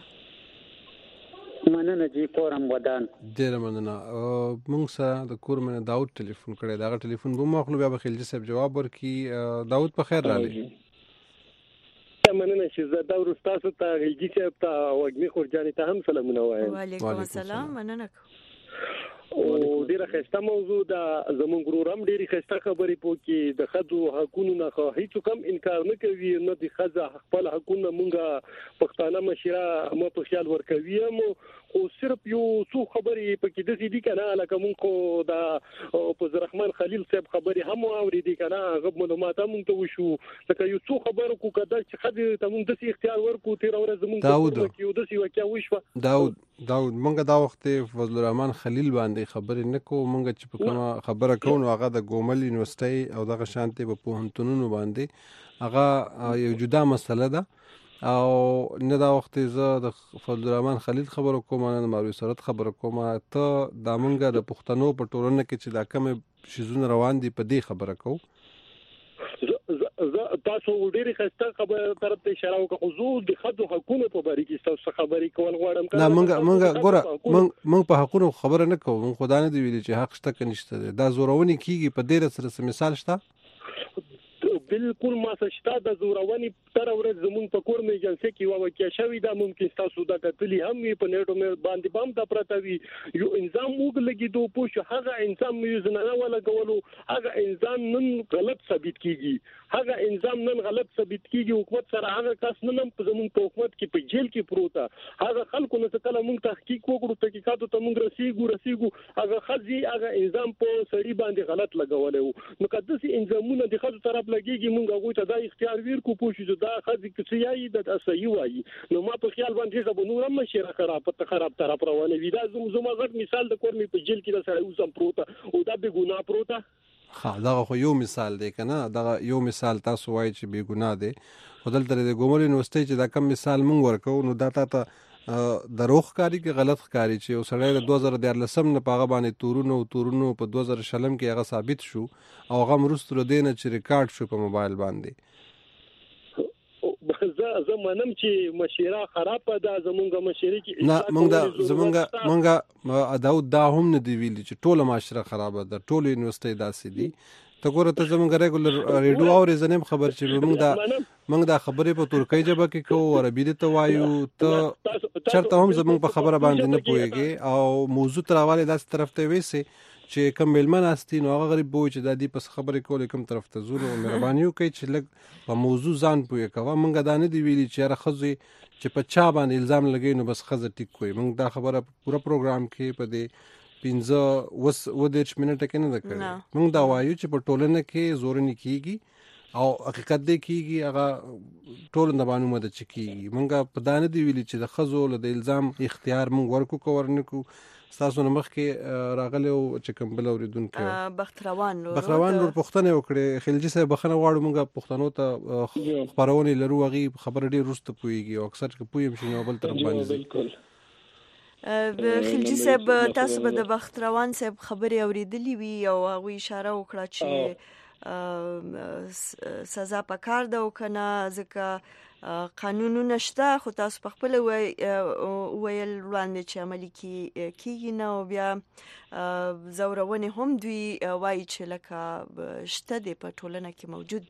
مننه جی کورم ودان ډېر مننه موږ سره د کورمنه داوود ټلیفون کړی دا ټلیفون به مخلو بیا به خلجی صاحب جواب ورکړي داوود په خیر راغلی مننه چې زه دا ورستاسو ته غلجی صاحب ته وګمي خورجاني ته هم سلامونه وایم وعلیکم السلام مننه او ډیره خسته موضوع دا زمونږ ګورم ډیره خسته خبرې پوکي د خځو حقوقو نه خو هیڅ کم انکار نه کوي نه د خځه خپل حقوقونه مونږه پښتانه مشره مو په خیال ورکوي مو خو صرف یو څو خبرې پکې د دې کنه لکه مونږ دا په رحمان خلیل صاحب خبرې هم اوریدي کنه غو معلومات مونږ ته وشو لکه یو څو خبرو کو کده چې خځه ته مونږ د اختیار ورکو تیر ورځ مونږ یو د سی وکیا وشو داود مونږ دا وخت فضل الرحمن خلیل باندې خبرې نکو مونږ چې په کومه خبره کوو هغه د ګومل یونیورسيټي او دغه شانتي په پوهنتونونو باندې هغه یو جدا مسله ده او نه دا وخت زه د فضل الرحمن خلیل خبرو کوم نه مروي سرت خبرو کوم ته د مونږه د پښتنو په ټولنه کې چې دا کوم شیزونه روان دي په دې خبره کو تاسو ډېری خسته خبره طرف ته اشاره وکړو خو زه د خدو حقوقو په اړه کې تاسو خبرې کول غواړم نه مونږ ګوره مونږ په حقوقو خبره نه کوو مونږ خدای نه دی ویلي چې حق شته که نشته دا زورونی کیږي په ډېر سره مثال شته بالکل ما سشتا د زورونی تر ورځ زمون په کور مې جلسه کې واقع شوی دا ممکن تاسو دا کتلی هم په نیټو مې باندې بام د پرتاوی یو انسان موږ لګیدو پوه هغه انسان مې زنه ولا غولو هغه انسان نن غلط ثابت کیږي هغه انسان نن غلط ثابت کیږي حکومت سره هغه کس نن په زمون په حکومت کې په جیل کې پروت هغه خلکو نه کله موږ تحقیق وکړو تحقیقاتو ته موږ رسیدو هغه خزي هغه انسان په سړي باندې غلط لګولې نو کله چې انسانونه د خزو طرف لګي مونږ هغه ته دا اختیار ورکو پوښتنه دا خځې کسيایي د صحیح وایي نو ما په خیال باندې زه به نور هم مشره خراب طرف روانه وي دا زما غټ مثال د کور مې په جیل کې د سړی اوسم پروته او دا به ګناه پروته ها دا خو یو مثال دی کنه دا یو مثال تاسو وایي چې بے ګناه دی خدل تر د ګومل یونیورسيټي چې دا کم مثال مونږ ورکو نو دا ته دروغ کاری کې غلط کاری چې وسړی د 2013 نه پاغه باندې تورونو په 2000 کې هغه ثابت شو او هغه مرستو دینه چې ریکارډ شو په موبایل باندې زه منم چې مشیره خراب ده زمونږه مشیره کې نه زمونږه داود دا هم نه دی ویلي چې ټوله معاشره خراب ده ټوله یونیورسيټي داسې دي ته ګوره ته زمونږ ریګولر ریډیو او زنیم خبر چې موږ دا خبرې په ترکی ژبه کې کوو عربي ته وایو ته چرته هم زمونږ په خبره باندې نه پوهیږي او موضوع تر حواله داسې طرف ته وېسي چې کوم ملمن استي نو هغه غریب وای چې د دې پس خبرې کولې کوم طرف ته زور او مهرباني وکړي چې لږ په موضوع ځان پوهه کوه مونږ دا نه دی ویلي چې هر خزي چې په چا باندې الزام لګي نو بس خزه ټیک کوي مونږ دا خبره پورا پروګرام کې په دې 15 منټه کې نه ده کړې مونږ دا وایو چې په ټولنه کې زور نه کیږي او حقیقت دې کیږي هغه ټول نه باندې مده چکیږي مونږ په دانه دی ویلي چې د خزو له الزام اختیار مونږ ورکو کورنکو تاسو نو مخکې راغلی او چې کوم بل اوریدونکو بختروان نور پښتنه وکړي خلجی صاحب بخنه واړو مونږ پښتنو ته خبرونه لرو غي خبر ډیر رسته پويږي او اکثر کې پویم شي نو بل طرف باندې بالکل خلجی صاحب تاسو به د بختروان صاحب خبري اوریدلی وی او هغه اشاره وکړه چې سزا پکار ده او کنه ځکه قانونونه شته خو تاسو په خپل ویل وړاندې چې عملي کیږي نه او بیا زورونه هم دوی وایي چې لکه شته د په ټولنه کې موجود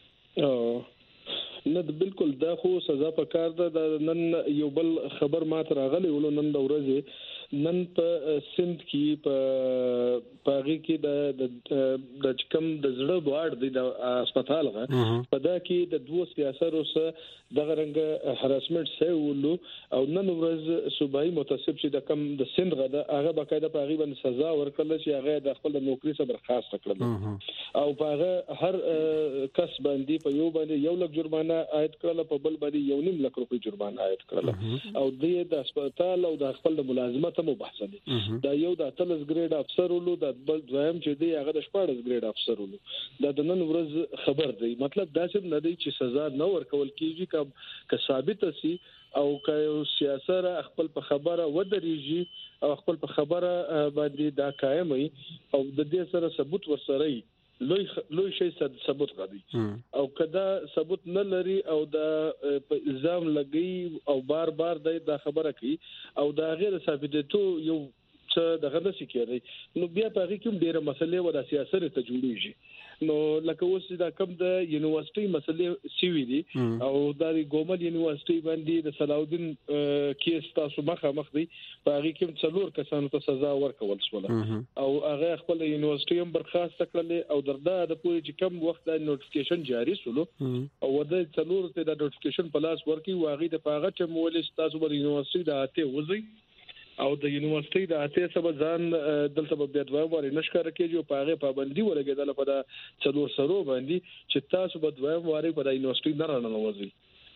دي نه بالکل دا خو سزا پکار ده نن یو بل خبر ما تر غلې ولو نن د ورځې نن په سند کې په پاغي کې د کم د زړه بوار دی د هسپتال غا په دا کې د دوه سیاسرو سره د غرنګ هراسمنت سه ولو او نن ورځ صوبایي متاسب چې د کم د سند غا د هغه بقاعده پاغي باندې سزا ورکړل چې هغه د خپل نوکری څخه برخاست کړل او پاغه هر کس باندې په یو باندې یو لک جرمانه عاید کړل په بل باندې 1.5 لک روپۍ جرمانه عاید کړل او د هسپتال او د خپل ملازمت مو بحث دي دا یو د 30 ګریډ افسر ولو د بل دویم چې دی هغه د 14 ګریډ افسر ولو دا د نن ورځ خبر دی مطلب دا چې نه دی چې سزا نه ورکول کیږي که ثابت سي او که سیاست خپل په خبره ودرېږي او خپل په خبره باندې دا قائم وي او د دې سره ثبوت ورسره لوی شي ثبوت غدي او کدا ثبوت نه لري او د الزام لګي او بار د خبره کوي او دا غیر ثابتېتو یو څه دغه نشي کېږي نو بیا په هغه کې ډېر مسلې و د سیاست ته جوړیږي نو لکه اوس دا کوم د یونیورسيټي مسلې سیوی دي او د ګومل یونیورسيټي باندې د صلاح الدین کیس تاسو مخ دی په هغه کې څلور کسانو ته سزا ورکول شوله او هغه خپل یونیورسيټي هم برخاست کړل او دردا د پوری چې کم وخت د نوټیفیکیشن جاری شول او د څلور ته د نوټیفیکیشن پلاس ورکی واغې د پاغه چې مولش تاسو بر یونیورسيټي د اته وځي او د یونیورسيټي د اته سبب ځان دلته به بیا دوه واره نشکار کېږي او پاغه پابندي ولګیدل په د څلور سرو باندې چې تاسو به دوه واره په د یونیورسيټي نه راننوځي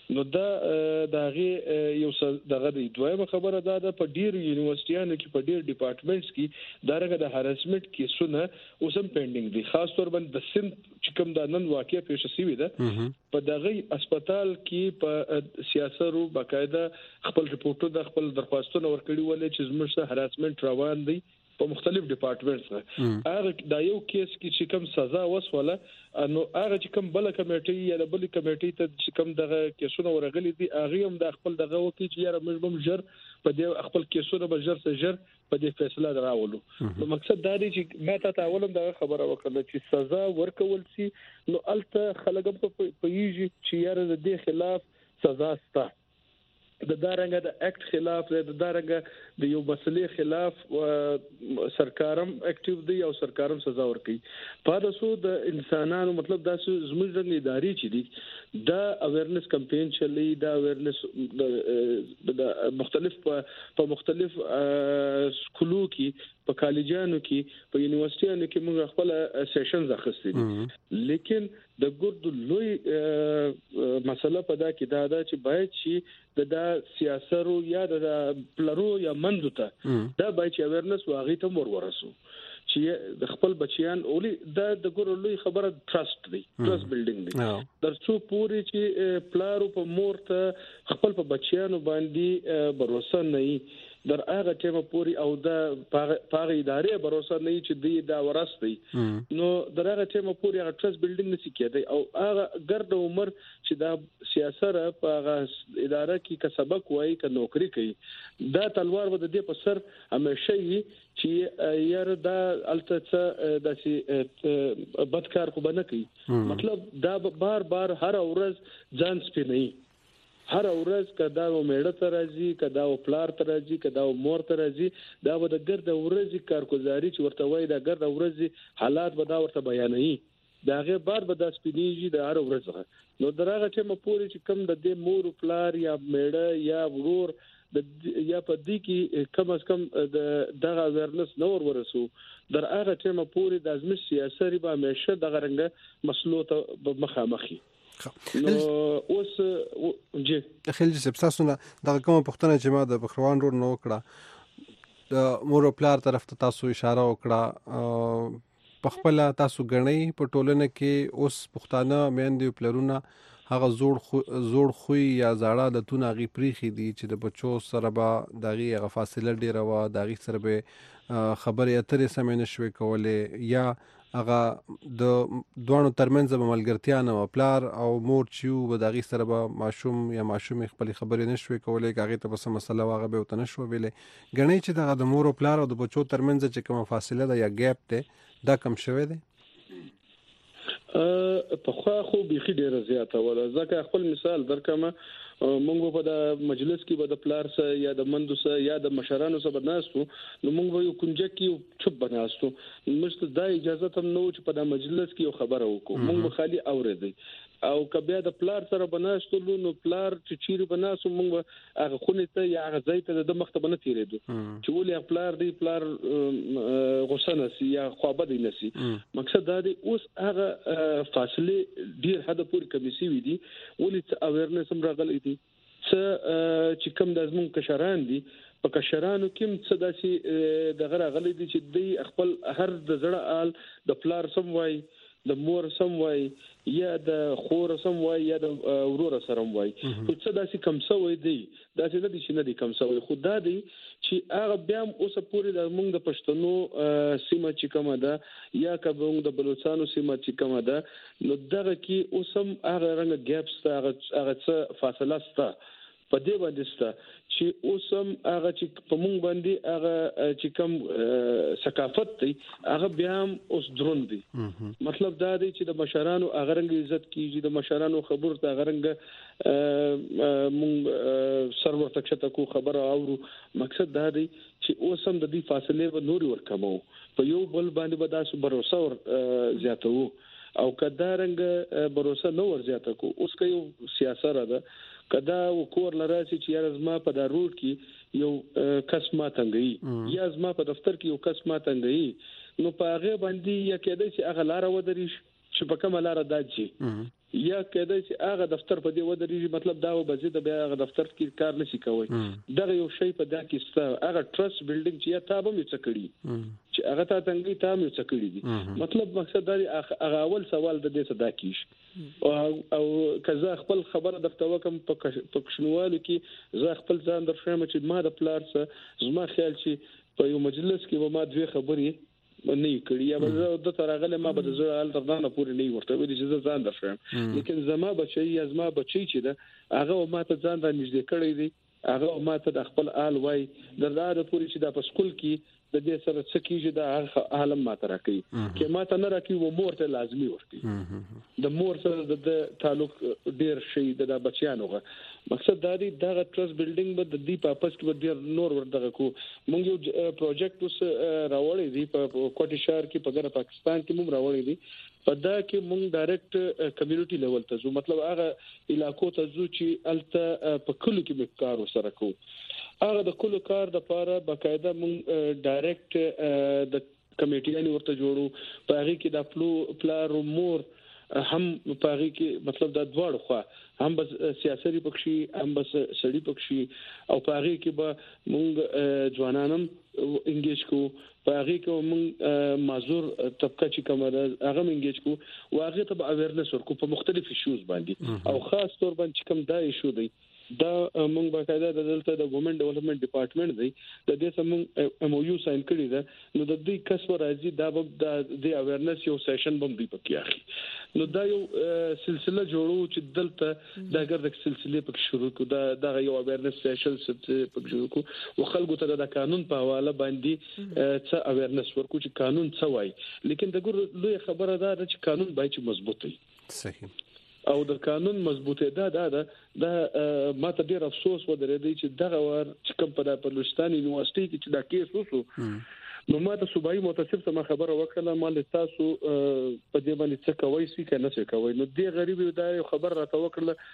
نو دا دغه یو دغه د دویمه خبره ده په ډیر یونیورسيټیانو کې په ډیر ډپارټمنټس کې دغه د هراسمنت کیسونه اوسم پینډینګ دي، خاص تور باندې د سند چې کوم د نن واقعي پیښه شوې ده په دغه هسپتال کې په سیاستو باقاعده خپل رپورټونه د خپل درخواستونه ورکړي ولې چې زموږ هراسمنت روان دي په مختلف ډپارټمنټس. هغه دا یو کیس کې چې کوم سزا وسوله نو هغه چې کوم بل کمیټي یا بل کمیټي ته چې کوم دغه کیسونه ورغلي دي هغه هم د خپل دغه وکي چې یاره موږ هم جر په دې خپل کیسونه به جر په دې فیصله دراولو. نو مقصد دا دی چې ما ته اولم دغه خبره وکړه چې سزا ورکول شي نو الته خلک په یږي چې یاره د دې خلاف سزا ستا د دارنګه د اکټ خلاف د دارنګه د یو مسلې خلاف سرکارم اکټیو دی او سرکارم سزا ورکړي. په تاسو د انسانانو مطلب دا زموږ د ادارې چې دي دا اویرنس کمپین چلی دا اویرنس د مختلف په مختلف سکولو کې په کالجانو کې په یونیورسيټیانو کې موږ خپل سیشنز اخیستي دي، لیکن د ګرد لوی مسله په دا کې دا ده چې باید چې د سیاستو یا د پلرو یا مندو ته دا باید چې اویرنس واغې ته مور ورسو چې د خپل بچیان اولي د ګورو لوی خبره ټرست دی، ټرست بیلډینګ دی. درڅو پوری چې پلارو په مور ته خپل په بچیانو باندې باور نه وي در هغه ټیمه پوری او د پاغه ادارې باور نه چې دی دا ورسته نو در هغه ټیمه پوری هغه ټرست بیلډینګ نشي کېدای او هغه ګرد عمر چې دا سیاست په هغه اداره کې کا سبق وایي کا نوکری کوي دا تلوار و د دې په سر همیشه چې یار دا الته د بدکار کو بنه کوي. مطلب دا بار بار هر ورځ ځان سپینای، هر ورځ کدا و میړه ته راځي کدا و پلار ته راځي کدا و مور ته راځي دا به د ګرد ورځي کارګزاري چې ورته وای دا ګرد ورځي حالات به دا ورته بیانوي دا غیر بار به د سپینیږي د هر ورځ نو درغه چې مپوري چې کم د دې مور پلار یا میړه یا ورور یا په دې کې کم از کم دغه اویرنس نور ورسو در هغه چې مپوري د ازمه سیاسي به همیشه دغه رنګه مسلو ته مخامخي. نو اوس جی خلجی سبساسونه دا کومه پښتنه چې ما د بخروان رور نو کړه د مور پلار طرف ته تاسو اشاره وکړه په خپل تاسو غنۍ په ټولنه کې اوس پښتانه میندې پلرونه هغه زوړ خوې یا زاړه د تون غي پریخي دي چې د بچو سره به دغه غ فاصله ډیره و دغه سره به خبرې اترې سمې نشوي کولې یا هغه د دوانو ترمنځ به ملګرتیا نه پلار او مور چې و دغه سره به ماشوم یا ماشوم خپل خبرې نشوي کولې هغه ته بس مسله واغه به وته نشو ویلې غنۍ چې دغه د مور او پلار او د بچو ترمنځ چې کومه فاصله ده یا ګیپ ده دا کم شوی دی په خو بيخي ډیره زیاته ولا ځکه خپل مثال درکمه مونږ په د مجلس کې به د پلار سره یا د مندو سره یا د مشرانو سره بناستو نو مونږ یو کنجه کې چوپ بناستو مست دا اجازه تم نو چې په د مجلس کې یو خبره وکړو مونږ خالي اورېدل او کبه د پلار سره بناستو نو پلار چې چیرې بناسو مونږ هغه خونه ته یا هغه ځای ته د مخته بنه تیرېدو چې ولې پلار دی پلار غوسه نسی یا خوابه دی نسی مقصد دا دی اوس هغه فاصله ډیر حد پورې کمی سي وي دي ولې اویرنس هم راغلي دي چې کوم د زمون کشران دي په کشرانو کې څه داسي د غره غلي دي چې دی خپل هر د زړه آل د پلار سم وای د مور سم وای یا د خور سم وای یا د ورور سره وای خو څه داسي کم سوې دی داسي نه دي چې نه دي کم سوې خو دا دی چې هغه بیا اوس پورې د موږ د پښتنو سیمه چې کومه ده یا کوم د بلوچستان سیمه چې کومه ده نو دغه کې اوسم هغه رنګ ګیپس هغه څه فاصله ستا په دې باندې ستا چې اوسم هغه چې په موږ باندې هغه چې کوم ثقافت دی هغه بیا اوس درون دی مطلب دا دی چې د مشرانو هغه رنګ عزت کیږي د مشرانو خبر ته هغه رنګ موږ سرور تکشته کو خبره اورو مقصد دا دی چې اوسم د دې فاصله به نور ورکمو په یو بل باندې به تاسو باور زیاتو او کدا رنګ باور نو ور زیاته کو اوس که یو سیاست را ده کدا وکور لراسي چې یارزما په دا روټ کې یو کس ما تنګي یا زما په دفتر کې یو کس ما تنګي نو په هغه باندې یا کېدای چې هغه لار ودرې چې په کومه لار داجي یا کېدای چې هغه دفتر په دې ودرېږي مطلب دا و بزید بیا هغه دفتر کې کار نشي کوي دغه یو شی په دا کې ستا هغه ټرست بلډینګ چې یا تابه مې څه کړی چې هغه تا څنګه تا مې څه کړی دي مطلب مقصد دا هغه اول سوال د دې څه دا کیش او کزه خپل خبره درته وکم په کښنوالو کې زه خپل ځان درښم چې ما د پلار څه زما خیال چې په یو مجلس کې ما دوه خبرې نه کړی یا زه د ترغله ما به زړه حال ترنه پورې نه ورته ویل چې زه ځان درښم لیکن زما بچي یا زما بچي چې دا هغه ما ته ځان را نږدې کړی دی هغه ما ته د خپل آل وای درلاره پورې چې دا په سکول کې د دې سره څه کیږي دا عالم ما ته راکې کې ما ته نه راکې و مور ته لازمي ورته د مور سره د تعلق ډیر شي د بچیانو مقصد دا دی دا ټرست بلډینګ به د دې په پاس کې ډیر نور ورته کو مونږ یو پروجیکټ اوس راوړی دی په کوټی شهر کې په ګره پاکستان کې مونږ راوړی دی په دا کې مونږ ډایرکټ کمیونټي لیول ته زو مطلب هغه علاقو ته زو چې الته په کلو کې به کار وسره کو هغه د کلو کار د لپاره باقاعده مونږ ډایرکټ د کمیټیانو ورته جوړو په هغه کې د پلار مور هم په هغه کې مطلب د دواړو خوا هم بس سیاسي پکشي هم بس سړي پکشي او په هغه کې به مونږ ځوانانم انګیج کو په هغه کې مونږ معذور طبقه چې کومه هغه انګیج کو واغه ته اویرنس ورکو په مختلف ایشوز باندې او خاص طور باندې کوم دا ایشو دی دا مونږ باقاعده د دلته د وومن ډیولپمنٹ ډپارټمنټ دی د دې سم ام او یو ساين کړی دا نو د دې کسب راځي دا د اویرنس یو سیشن بم دی پکې اخی نو دا یو سلسله جوړو چې دلته دا ګرځک سلسله پکې شروع کو دا یو اویرنس سیشن پکې شروع کو او خلکو ته د قانون په حواله باندې څه اویرنس ورکو چې قانون څه وایي لیکن د ګور لوی خبره ده چې قانون باید مضبوط وي صحیح او د قانون مضبوطه ده ما ته ډیر افسوس ودرېدی چې دغه ور چې کوم په بلوچستان یونیورسيټي کې چې دا کیس وسو نو ما ته صوبایي متصف ته خبره وکړه مال تاسو په دې باندې څه کوي سي کنه څه کوي نو دې غریب دا خبر راته وکړه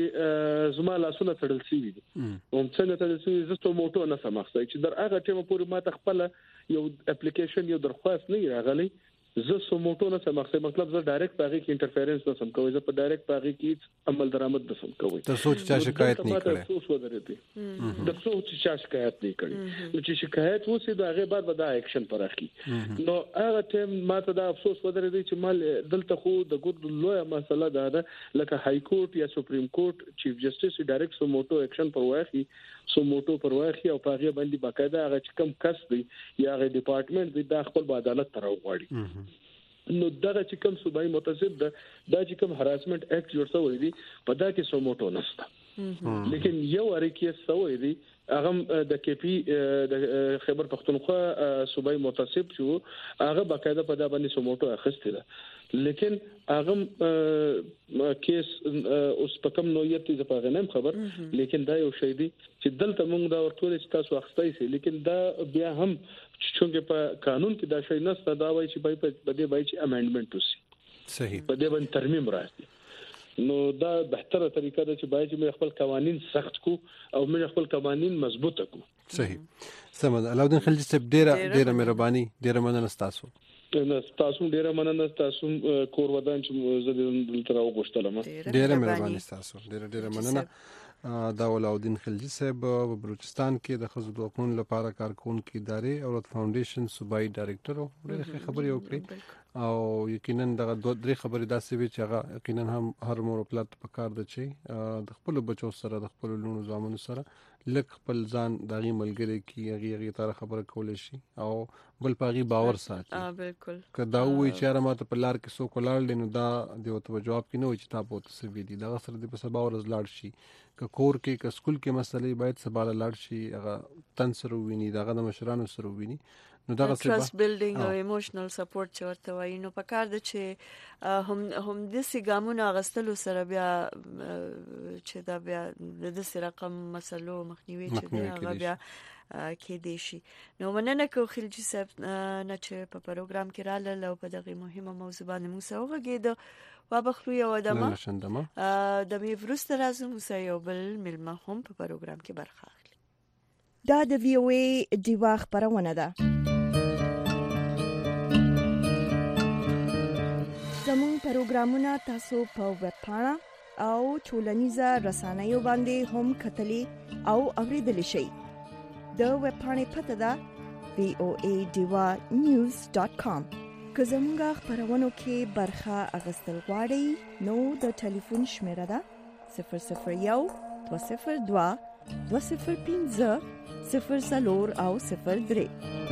چې زما لاسونه تړل شي دي هم څنګه تړل شي زه موټو نه سمخصي چې در هغه ټیم پورې ما ته خپل یو اپلیکیشن یو درخواست نه راغلی زه سموټو نه سمخصي مطلب زه ډایرکټ پاغي کې انټرفیرنس نه سم کوي زه په ډایرکټ پاغي کې عمل درآمد نه سم کوي تر څو چې شکایت نه کړي تر څو ودرېدي د څو چې شکایت نه کړي نو چې شکایت وسی دا هغه بعد به دا اکشن پر اخلي نو هغه ټیم ماته دا افسوس ودرېدي چې مال دلته خو د ګورد لوی مسله ده لکه های کورټ یا سپریم کورټ چیف جسټس ډایرکټ سموټو اکشن پر واخلي سموټو پر واخلي او پاغي باندې باقاعده هغه چې کم کس دی یا هغه ډپارټمنټ دی دا خپل عدالت تر وغواړي نو دغه چې کوم صوبایي متصف ده دا چې کوم هراسمنت اکټ جوړ شوی دی په دا کې سموټو نشته لیکن یو اړ کې سوی دی هغه د کې پی د خیبر پختونخوا صوبایي متصف شو هغه باقاعده په دا باندې سموټو اخیسته ده لیکن هغه کیس اوس په کوم نوعیت ته په غنم خبر لیکن دا یو شی دی چې دلته موږ دا ورته چې تاسو اخستای سي لیکن دا بیا هم چې په قانون کې دا شی نشته دا وایي چې په دې وایي چې امندمنت وسی صحیح په دې باندې ترمیم راځي نو دا بهتره طریقه ده چې باید موږ خپل قوانين سخت کو او موږ خپل قوانين مضبوطه کو صحیح سمد علاؤالدین خلجی صاحب ډیره مهرباني ډیره مننه تاسو ډیره مننه تاسو کور ودان چې زه دلته راوغښتلم ډیره مهرباني تاسو ډیره مننه دا علاؤالدین خلجی صاحب په بلوچستان کې د خزو د حقوقو لپاره کارکونکو ادارې او فاونډیشن صوبایي ډایریکټر او ډیره خبرې وکړي او یقینا دغه درې خبرې داسې وي چې هغه یقینا هم هر مور پلات په کار د چي د خپل بچو سره د خپل لونو ځامنو سره لک خپل ځان دغه ملګری کی هغه تر خبره کول شي او بل پاغي باور ساتي بالکل کدا وی چې ماته په لار کې سو کولال دینو دا دیو ته جواب کې نه وي چې تاسو ته څه وی دي دا سره د په سبا ورځ لاړ شي ک کور کې ک سکول کې مسلې باید سبا لاړ شي هغه تنسر ویني دغه د مشرانو سره ویني نو دا ټرست بلډینګ او ایموشنل سپورټ چورته وایي نو پکار د چې هم د سیګامونو غستلو سره بیا چې دا بیا د دې رقم مسلو مخنیوي چې هغه بیا کې دي شي نو مننه کو خلجی صاحب نه چې په پروګرام کې رااله او په دغه مهمه موضوع باندې موږ وغږیدو و بخلو یو ادمه د میفروست راز موږ یو بل ملما هم په پروګرام کې برخه اخلي دا د وی او ای دیوا خبرونه ده زموږ پروګرامونه تاسو په ویب پاڼه او ټولنیزه رسنیو باندې هم کتلی او اوریدلی شئ. د ویب پاڼې پته ده voadivanews.com. که زموږ خبرونو کې برخه اخیستل غواړئ نو د ټلیفون شمیره ده 001 202 205 04 او 03.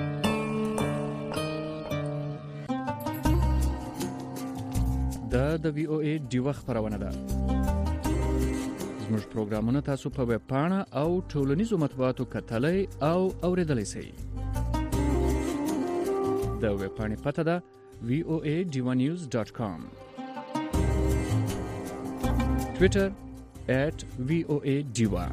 دا د وی او ای ډیوه خبرونه ده. زموږ پروګرامونه تاسو په ویب پاڼه او ټولنیزو مطبوعاتو کتلای او اوریدلای شئ. د ویب پاڼې پته ده voadivanews.com. Twitter @voadiva.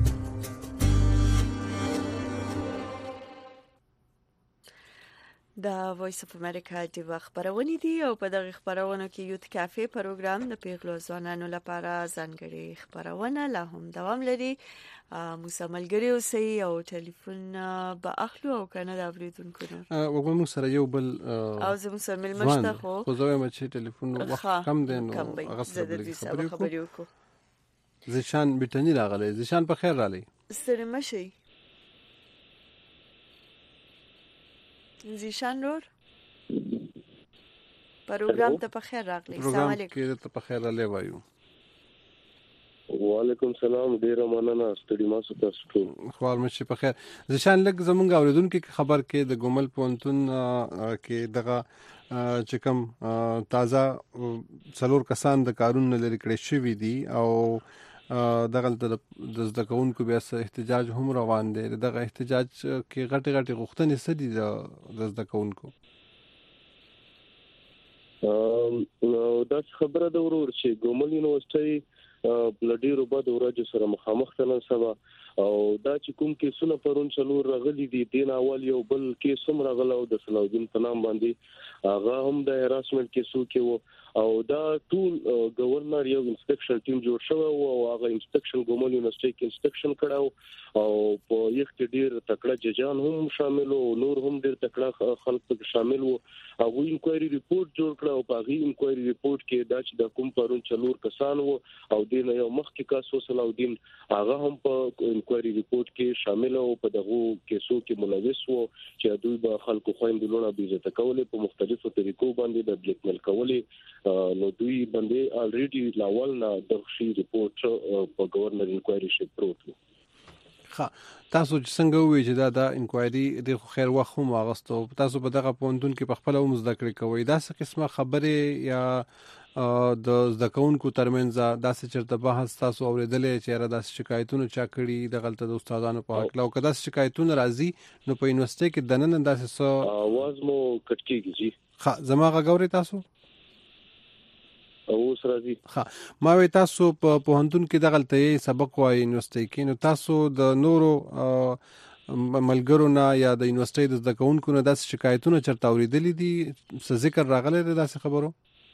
د وایس اف امریکا د خبرونه دي او په دغه خبرونه کې یوت کافه پروګرام د پیغلو ځوانانو لپاره ځانګړي خبرونه لا هم دوام لري. موسی ملګری اوسئ او ټلیفون به اخلو او کنه د اوریدونکو وګورم سره یو بل او زموږ سره ملمشته خو زه چې ټلیفون وخت کم دی نو هغه سره خبرې وکړو. زیشان بیٹنی راغلی. زیشان په خیر رالی. ستړي مشي زیشان رور پروګرام ته په خیر راغلی. السلام علیکم. کې ته په خیر رالی وایو. وعلیکم السلام. ډیر مننه. ستړي ما سو تاسو ټول خوار مشه په خیر. زیشان لګ زمونږ اوریدونکو خبر کې د ګومل پونتون کې دغه چې کوم تازه څلور کسان د کارونه لري کړی شوی دي او دغه د زده کوونکو بیا احتجاج هم روان دی. دغه احتجاج کې غټي غوښتنې سدي د زده کوونکو. دا خبره د ورور چې ګومل یونیورسيټي بلډي روبا د ورځ سره مخامخ تلل سبا او دا چې کوم کې سونه پرون څلور راغلي دي دین اول یو بل کې سم راغله او د صلاحالدین په نام باندې هغه هم د هراسمنت کیسو کې وو او دا ټول گورنر یو انسپیکشن ټیم جوړ شو او هغه انسپیکشن ګومل یونیورسيټي کې انسپیکشن کړو او په یو کې ډیر تکړه ججان هم شامل او نور هم ډیر تکړه خلک په شامل وو او انکوایري ریپورت جوړ کړ او په هغه انکوایري ریپورت کې دا چې د کوم پرون څلور کسان وو او دین یو مخکې کاسو صلاحالدین هغه هم په انکوایري ریپورت کې شامل او په دغه کیسو کې ملوث وو چې دوی به خلکو خويندلونه بي عزت کولې په مختلفو طریقو باندې د بلیک میل کولې نو دوی باندې الریډي لاول نه د شي ریپورت په گورنر انکوایري شي پروت. ها تاسو څنګه وی چې دا انکوایري د خیر وخت هم واغستو تاسو په دغه پوندون کې په خپل هم زده کړې کوي دا څه قسمه خبره یا د زده کوونکو ترمنځ داسې چرته بحث تاسو اوریدلې چې را داسې شکایتونه چا کړي د غلطه د استادانو په حق لا او کدا شکایتونه راځي نو په یونیورسيټي کې دننه داسې څه आवाज مو کټکیږي. ها زماغه غوري تاسو او سره ها ما وی تاسو په پوهنتون کې د غلطه سبق وای یونیورسيټي کې نو تاسو د نورو ملګرو نه یا د یونیورسيټي د زده کوونکو نه داسې شکایتونه چرته اوریدلې دي څه ذکر راغلی دی داسې خبرو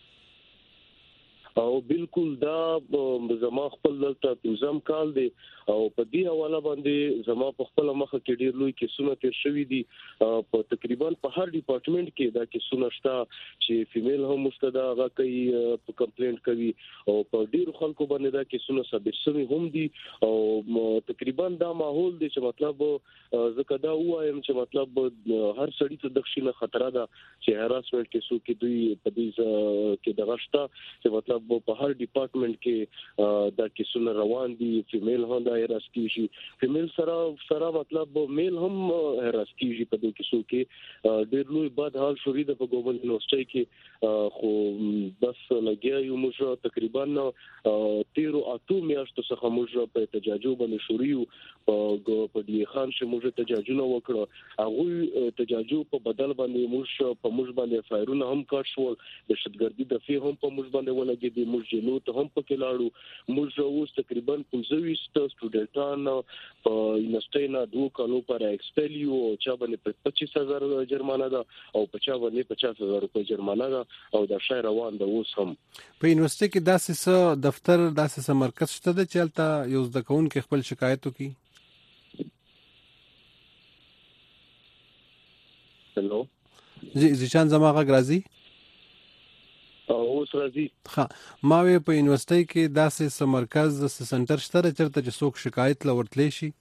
او بالکل دا زما خپل دلته تنظیم کال دی او په دې حواله باندې زما په خپل مخه کې ډیر لوی کیسونه تیر شوې دي په تقریبا په هر ډپارټمنټ کې دا کیسونه شته چې فیمیل هم مستدا هغه کوي په کمپلینټ کوي او په ډیر خلکو باندې دا کیسونه ثابت شوي هم دي او تقریبا دا ماحول دی چې مطلب زکه دا وایم چې مطلب هر سړی ته د خښینه خطر ده چې هراسمنت کیسو کې دوی په دې کې دغشته چې مطلب په هر ډپارټمنټ کې دا کیسونه روان دي فیمیل هم دا هراس کیږي فیمیل سره مطلب میل هم هراس کیږي په دې کیسو کې ډېر لوی بد حال شوې ده په ګومل یونیورسيټي کې خو بس لګیا یو موږ تقریبا 13 میاشتو څخه موږ په احتجاجو باندې شروع په دې خان چې موږ احتجاجونه وکړو هغه احتجاجو په بدل باندې موږ باندې فایرونه هم کار شول د شتګردي د فی هم په موږ باندې ولګي دي موږ جنو ته هم پکې لاړو موږ اوس تقریبا 25 سټوډنټان په یونیورسيټي نه 2 کالو پر ایکسپیلیو چا باندې 25000 جرمانه ده او په چا باندې 50000 روپۍ جرمانه ده او دا شای روان ده اوس هم په یونیورسيټي کې داسې دفتر داسې مرکز شته چې البته یو زده کوونکي خپل شکایت وکړي هلو زیشان زما غږ راځي اوس تشوس راځي. ها ما وی په یونیورسيټي کې داسې مرکز سنټر شته چرته چې څوک شکایت لورتلی شي؟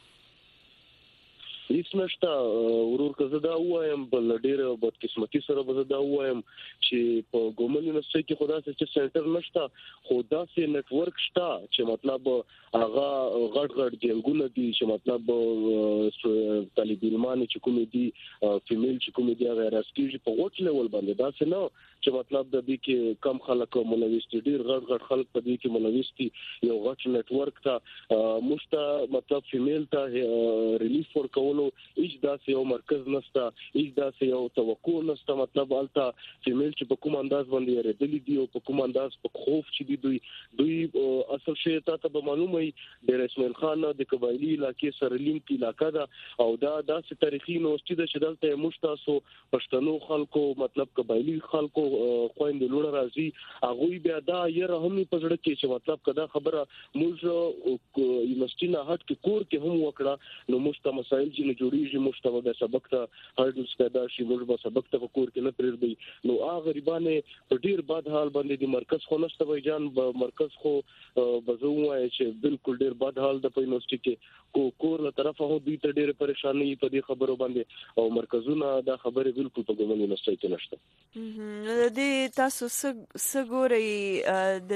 هیڅ نشته ورور که زه دا وایم بل ډېر بدقسمتي سره به دا وایم چې په ګومل یونیورسيټي کې خدا څه سنټر نشته خو داسې نتورک شته چې مطلب هغه غټ ګنګونه دي چې مطلب طالب علمان چې کوم دي فیمیل چې کوم دي هغه راستي په وټ لیول باندې داسې نه چې مطلب د دې کې کم خلک ملوث دي ډېر غټ خلک په دې کې ملوث دي یو غټ نتورک ته مشته مطلب فیمیل ته ریلیف ورکول هیڅ داسې یو مرکز نشته هیڅ داسې یو توقع نشته مطلب الته فیمیل چې په کوم انداز باندې ردلی دي او په کوم انداز په خوف چې دوی اصل شی ته به معلومه وي د اسماعیل خان د قبایلی علاقې سره لینک علاقہ ده او دا داسې تاریخي یونیورسيټي ده چې دلته مشتاسو پښتنو خلکو مطلب قبایلی خلکو خويند لور راځي هغه بیا دا یې هم په ځړ کې چې مطلب کدا خبره موږ یونیورسيټي نه هټ کې کور کې هم وکړه نو مشته مسائل چې جوړیږي مشته د سبق ته هرډلز پیدا شي موږ به سبق ته کور کې نه پرېږدي نو هغه غریبانه په ډیر بد حال باندې د مرکز خو نشته وای جان مرکز خو بزوای چې بالکل ډیر بد حال د یونیورسيټي کې کور له طرفه هو دوی ته ډیر پریشانی په دې خبرو باندې او مرکزونه دا خبره بالکل په ګومل یونیورسيټي کې نشته. د تاسو سګوري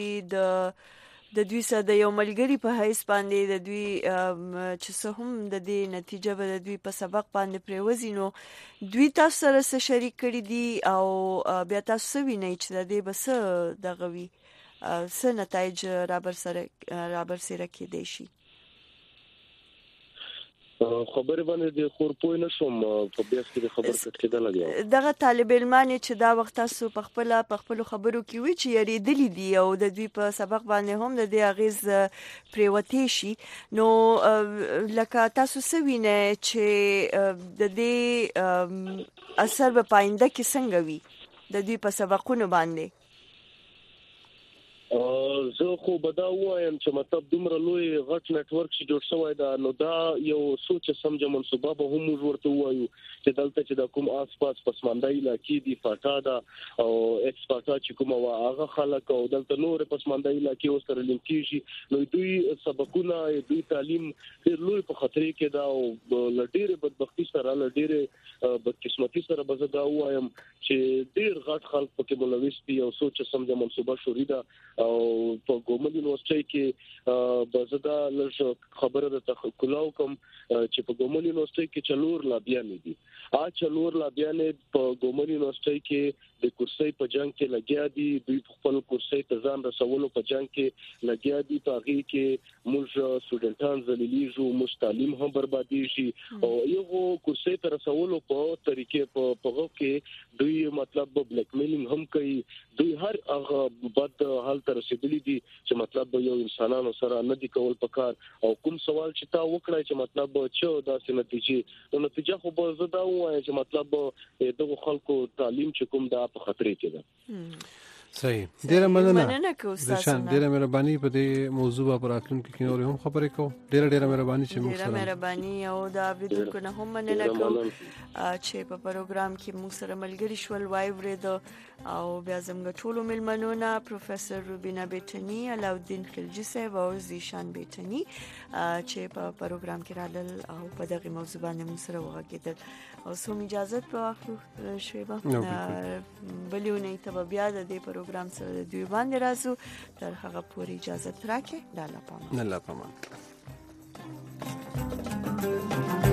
د دوی سره د یو ملګری په حیث باندې د دوی چې څه هم د دې نتیجه به د دوی په سبق باندې پریوزي نو دوی تاسو سره څه شریک کړي دي او بیا تاسو وینئ چې د دې بس دغه وی څه نتایج رابر سره کېدای شي. خبره باندې د خورپوی نشم په بیاس کې د خبر کټکېدل لګیا دغه طالب علمان چې دا وخت تاسو په خپل خبرو کې وی چې یریدلی دي او د دوی په سبق باندې هم د دې اغیز پریوتی شي نو لکه تاسو سوینه چې د دې اثر په پاینده کې څنګه وي د دوی په سبقونو باندې؟ زه خو بدا وایم چې مطلب دومره لوی غټ نتورک چې جوړ شوی دا نو دا یو سوچ سمجه منصوبه به هم ورته وایو چې دلته چې د کوم آسپاس پسماندای علاقې دي فاټا دا او ایکس فاټا چې کومه هغه خلک او دلته نور پسماندای علاقې اوسره لینکېږي نو دوی سبقونه دوی تعلیم ډېر لوی په خطر کې دا او لډېر بدبختی سره لډېر بدقسمتي سره به دا وایم چې ډېر غټ خلک پکې ملوث دي او سوچ سمجه منصوبه شوري دا او په ګومل یونیورسيټي کې بزدا لږ خبره د تخکلاو کوم چې په ګومل یونیورسيټي کې چلور لا بیان دي چلور لا بیان په ګومل یونیورسيټي کې د کورسي په جنگ کې لګیا دي دوی خپل کورسي ته ځان رسولو په جنگ کې لګیا دي په هغه کې موږ سټوډنټان ذلیلیږو موږ تعلیم هم برباديږي او یو کورسي ته رسولو په طریقې په هغه کې دوی مطلب بلیک میلینګ هم کوي دوی هر هغه بد حال ته رسیدلی دي چې مطلب یو انسانانو سره نه دی کول پکار او کوم سوال چې تا وکړای چې مطلب چې داسې نتیجه خو به زدا وایي چې مطلب دغه خلکو تعلیم چې کوم دا په خطر کې ده. صحیح ډیره مننه ځان ډیره مهرباني په دې موضوع په راتلونکي کې نور هم خبرې کوو ډیره مهرباني چې موږ سره مهرباني او دا اوریدونکو نه هم مننه کوم چې په پروګرام کې موږ سره ملګری شول وای ورید او بیا زموږ ټولو ملمنونه پروفیسور روبینا بیٹنی علاءالدین خلجی صاحب او زیشان بیٹنی چې په پروګرام کې رالل او په دغه موضوع باندې موږ سره وغږیدل او سوم اجازه په اخر شیبه بلیونه ته بیا د دې پروګرام سره د دوی باندې راځو تر هغه پورې اجازه تراکه د الله پامان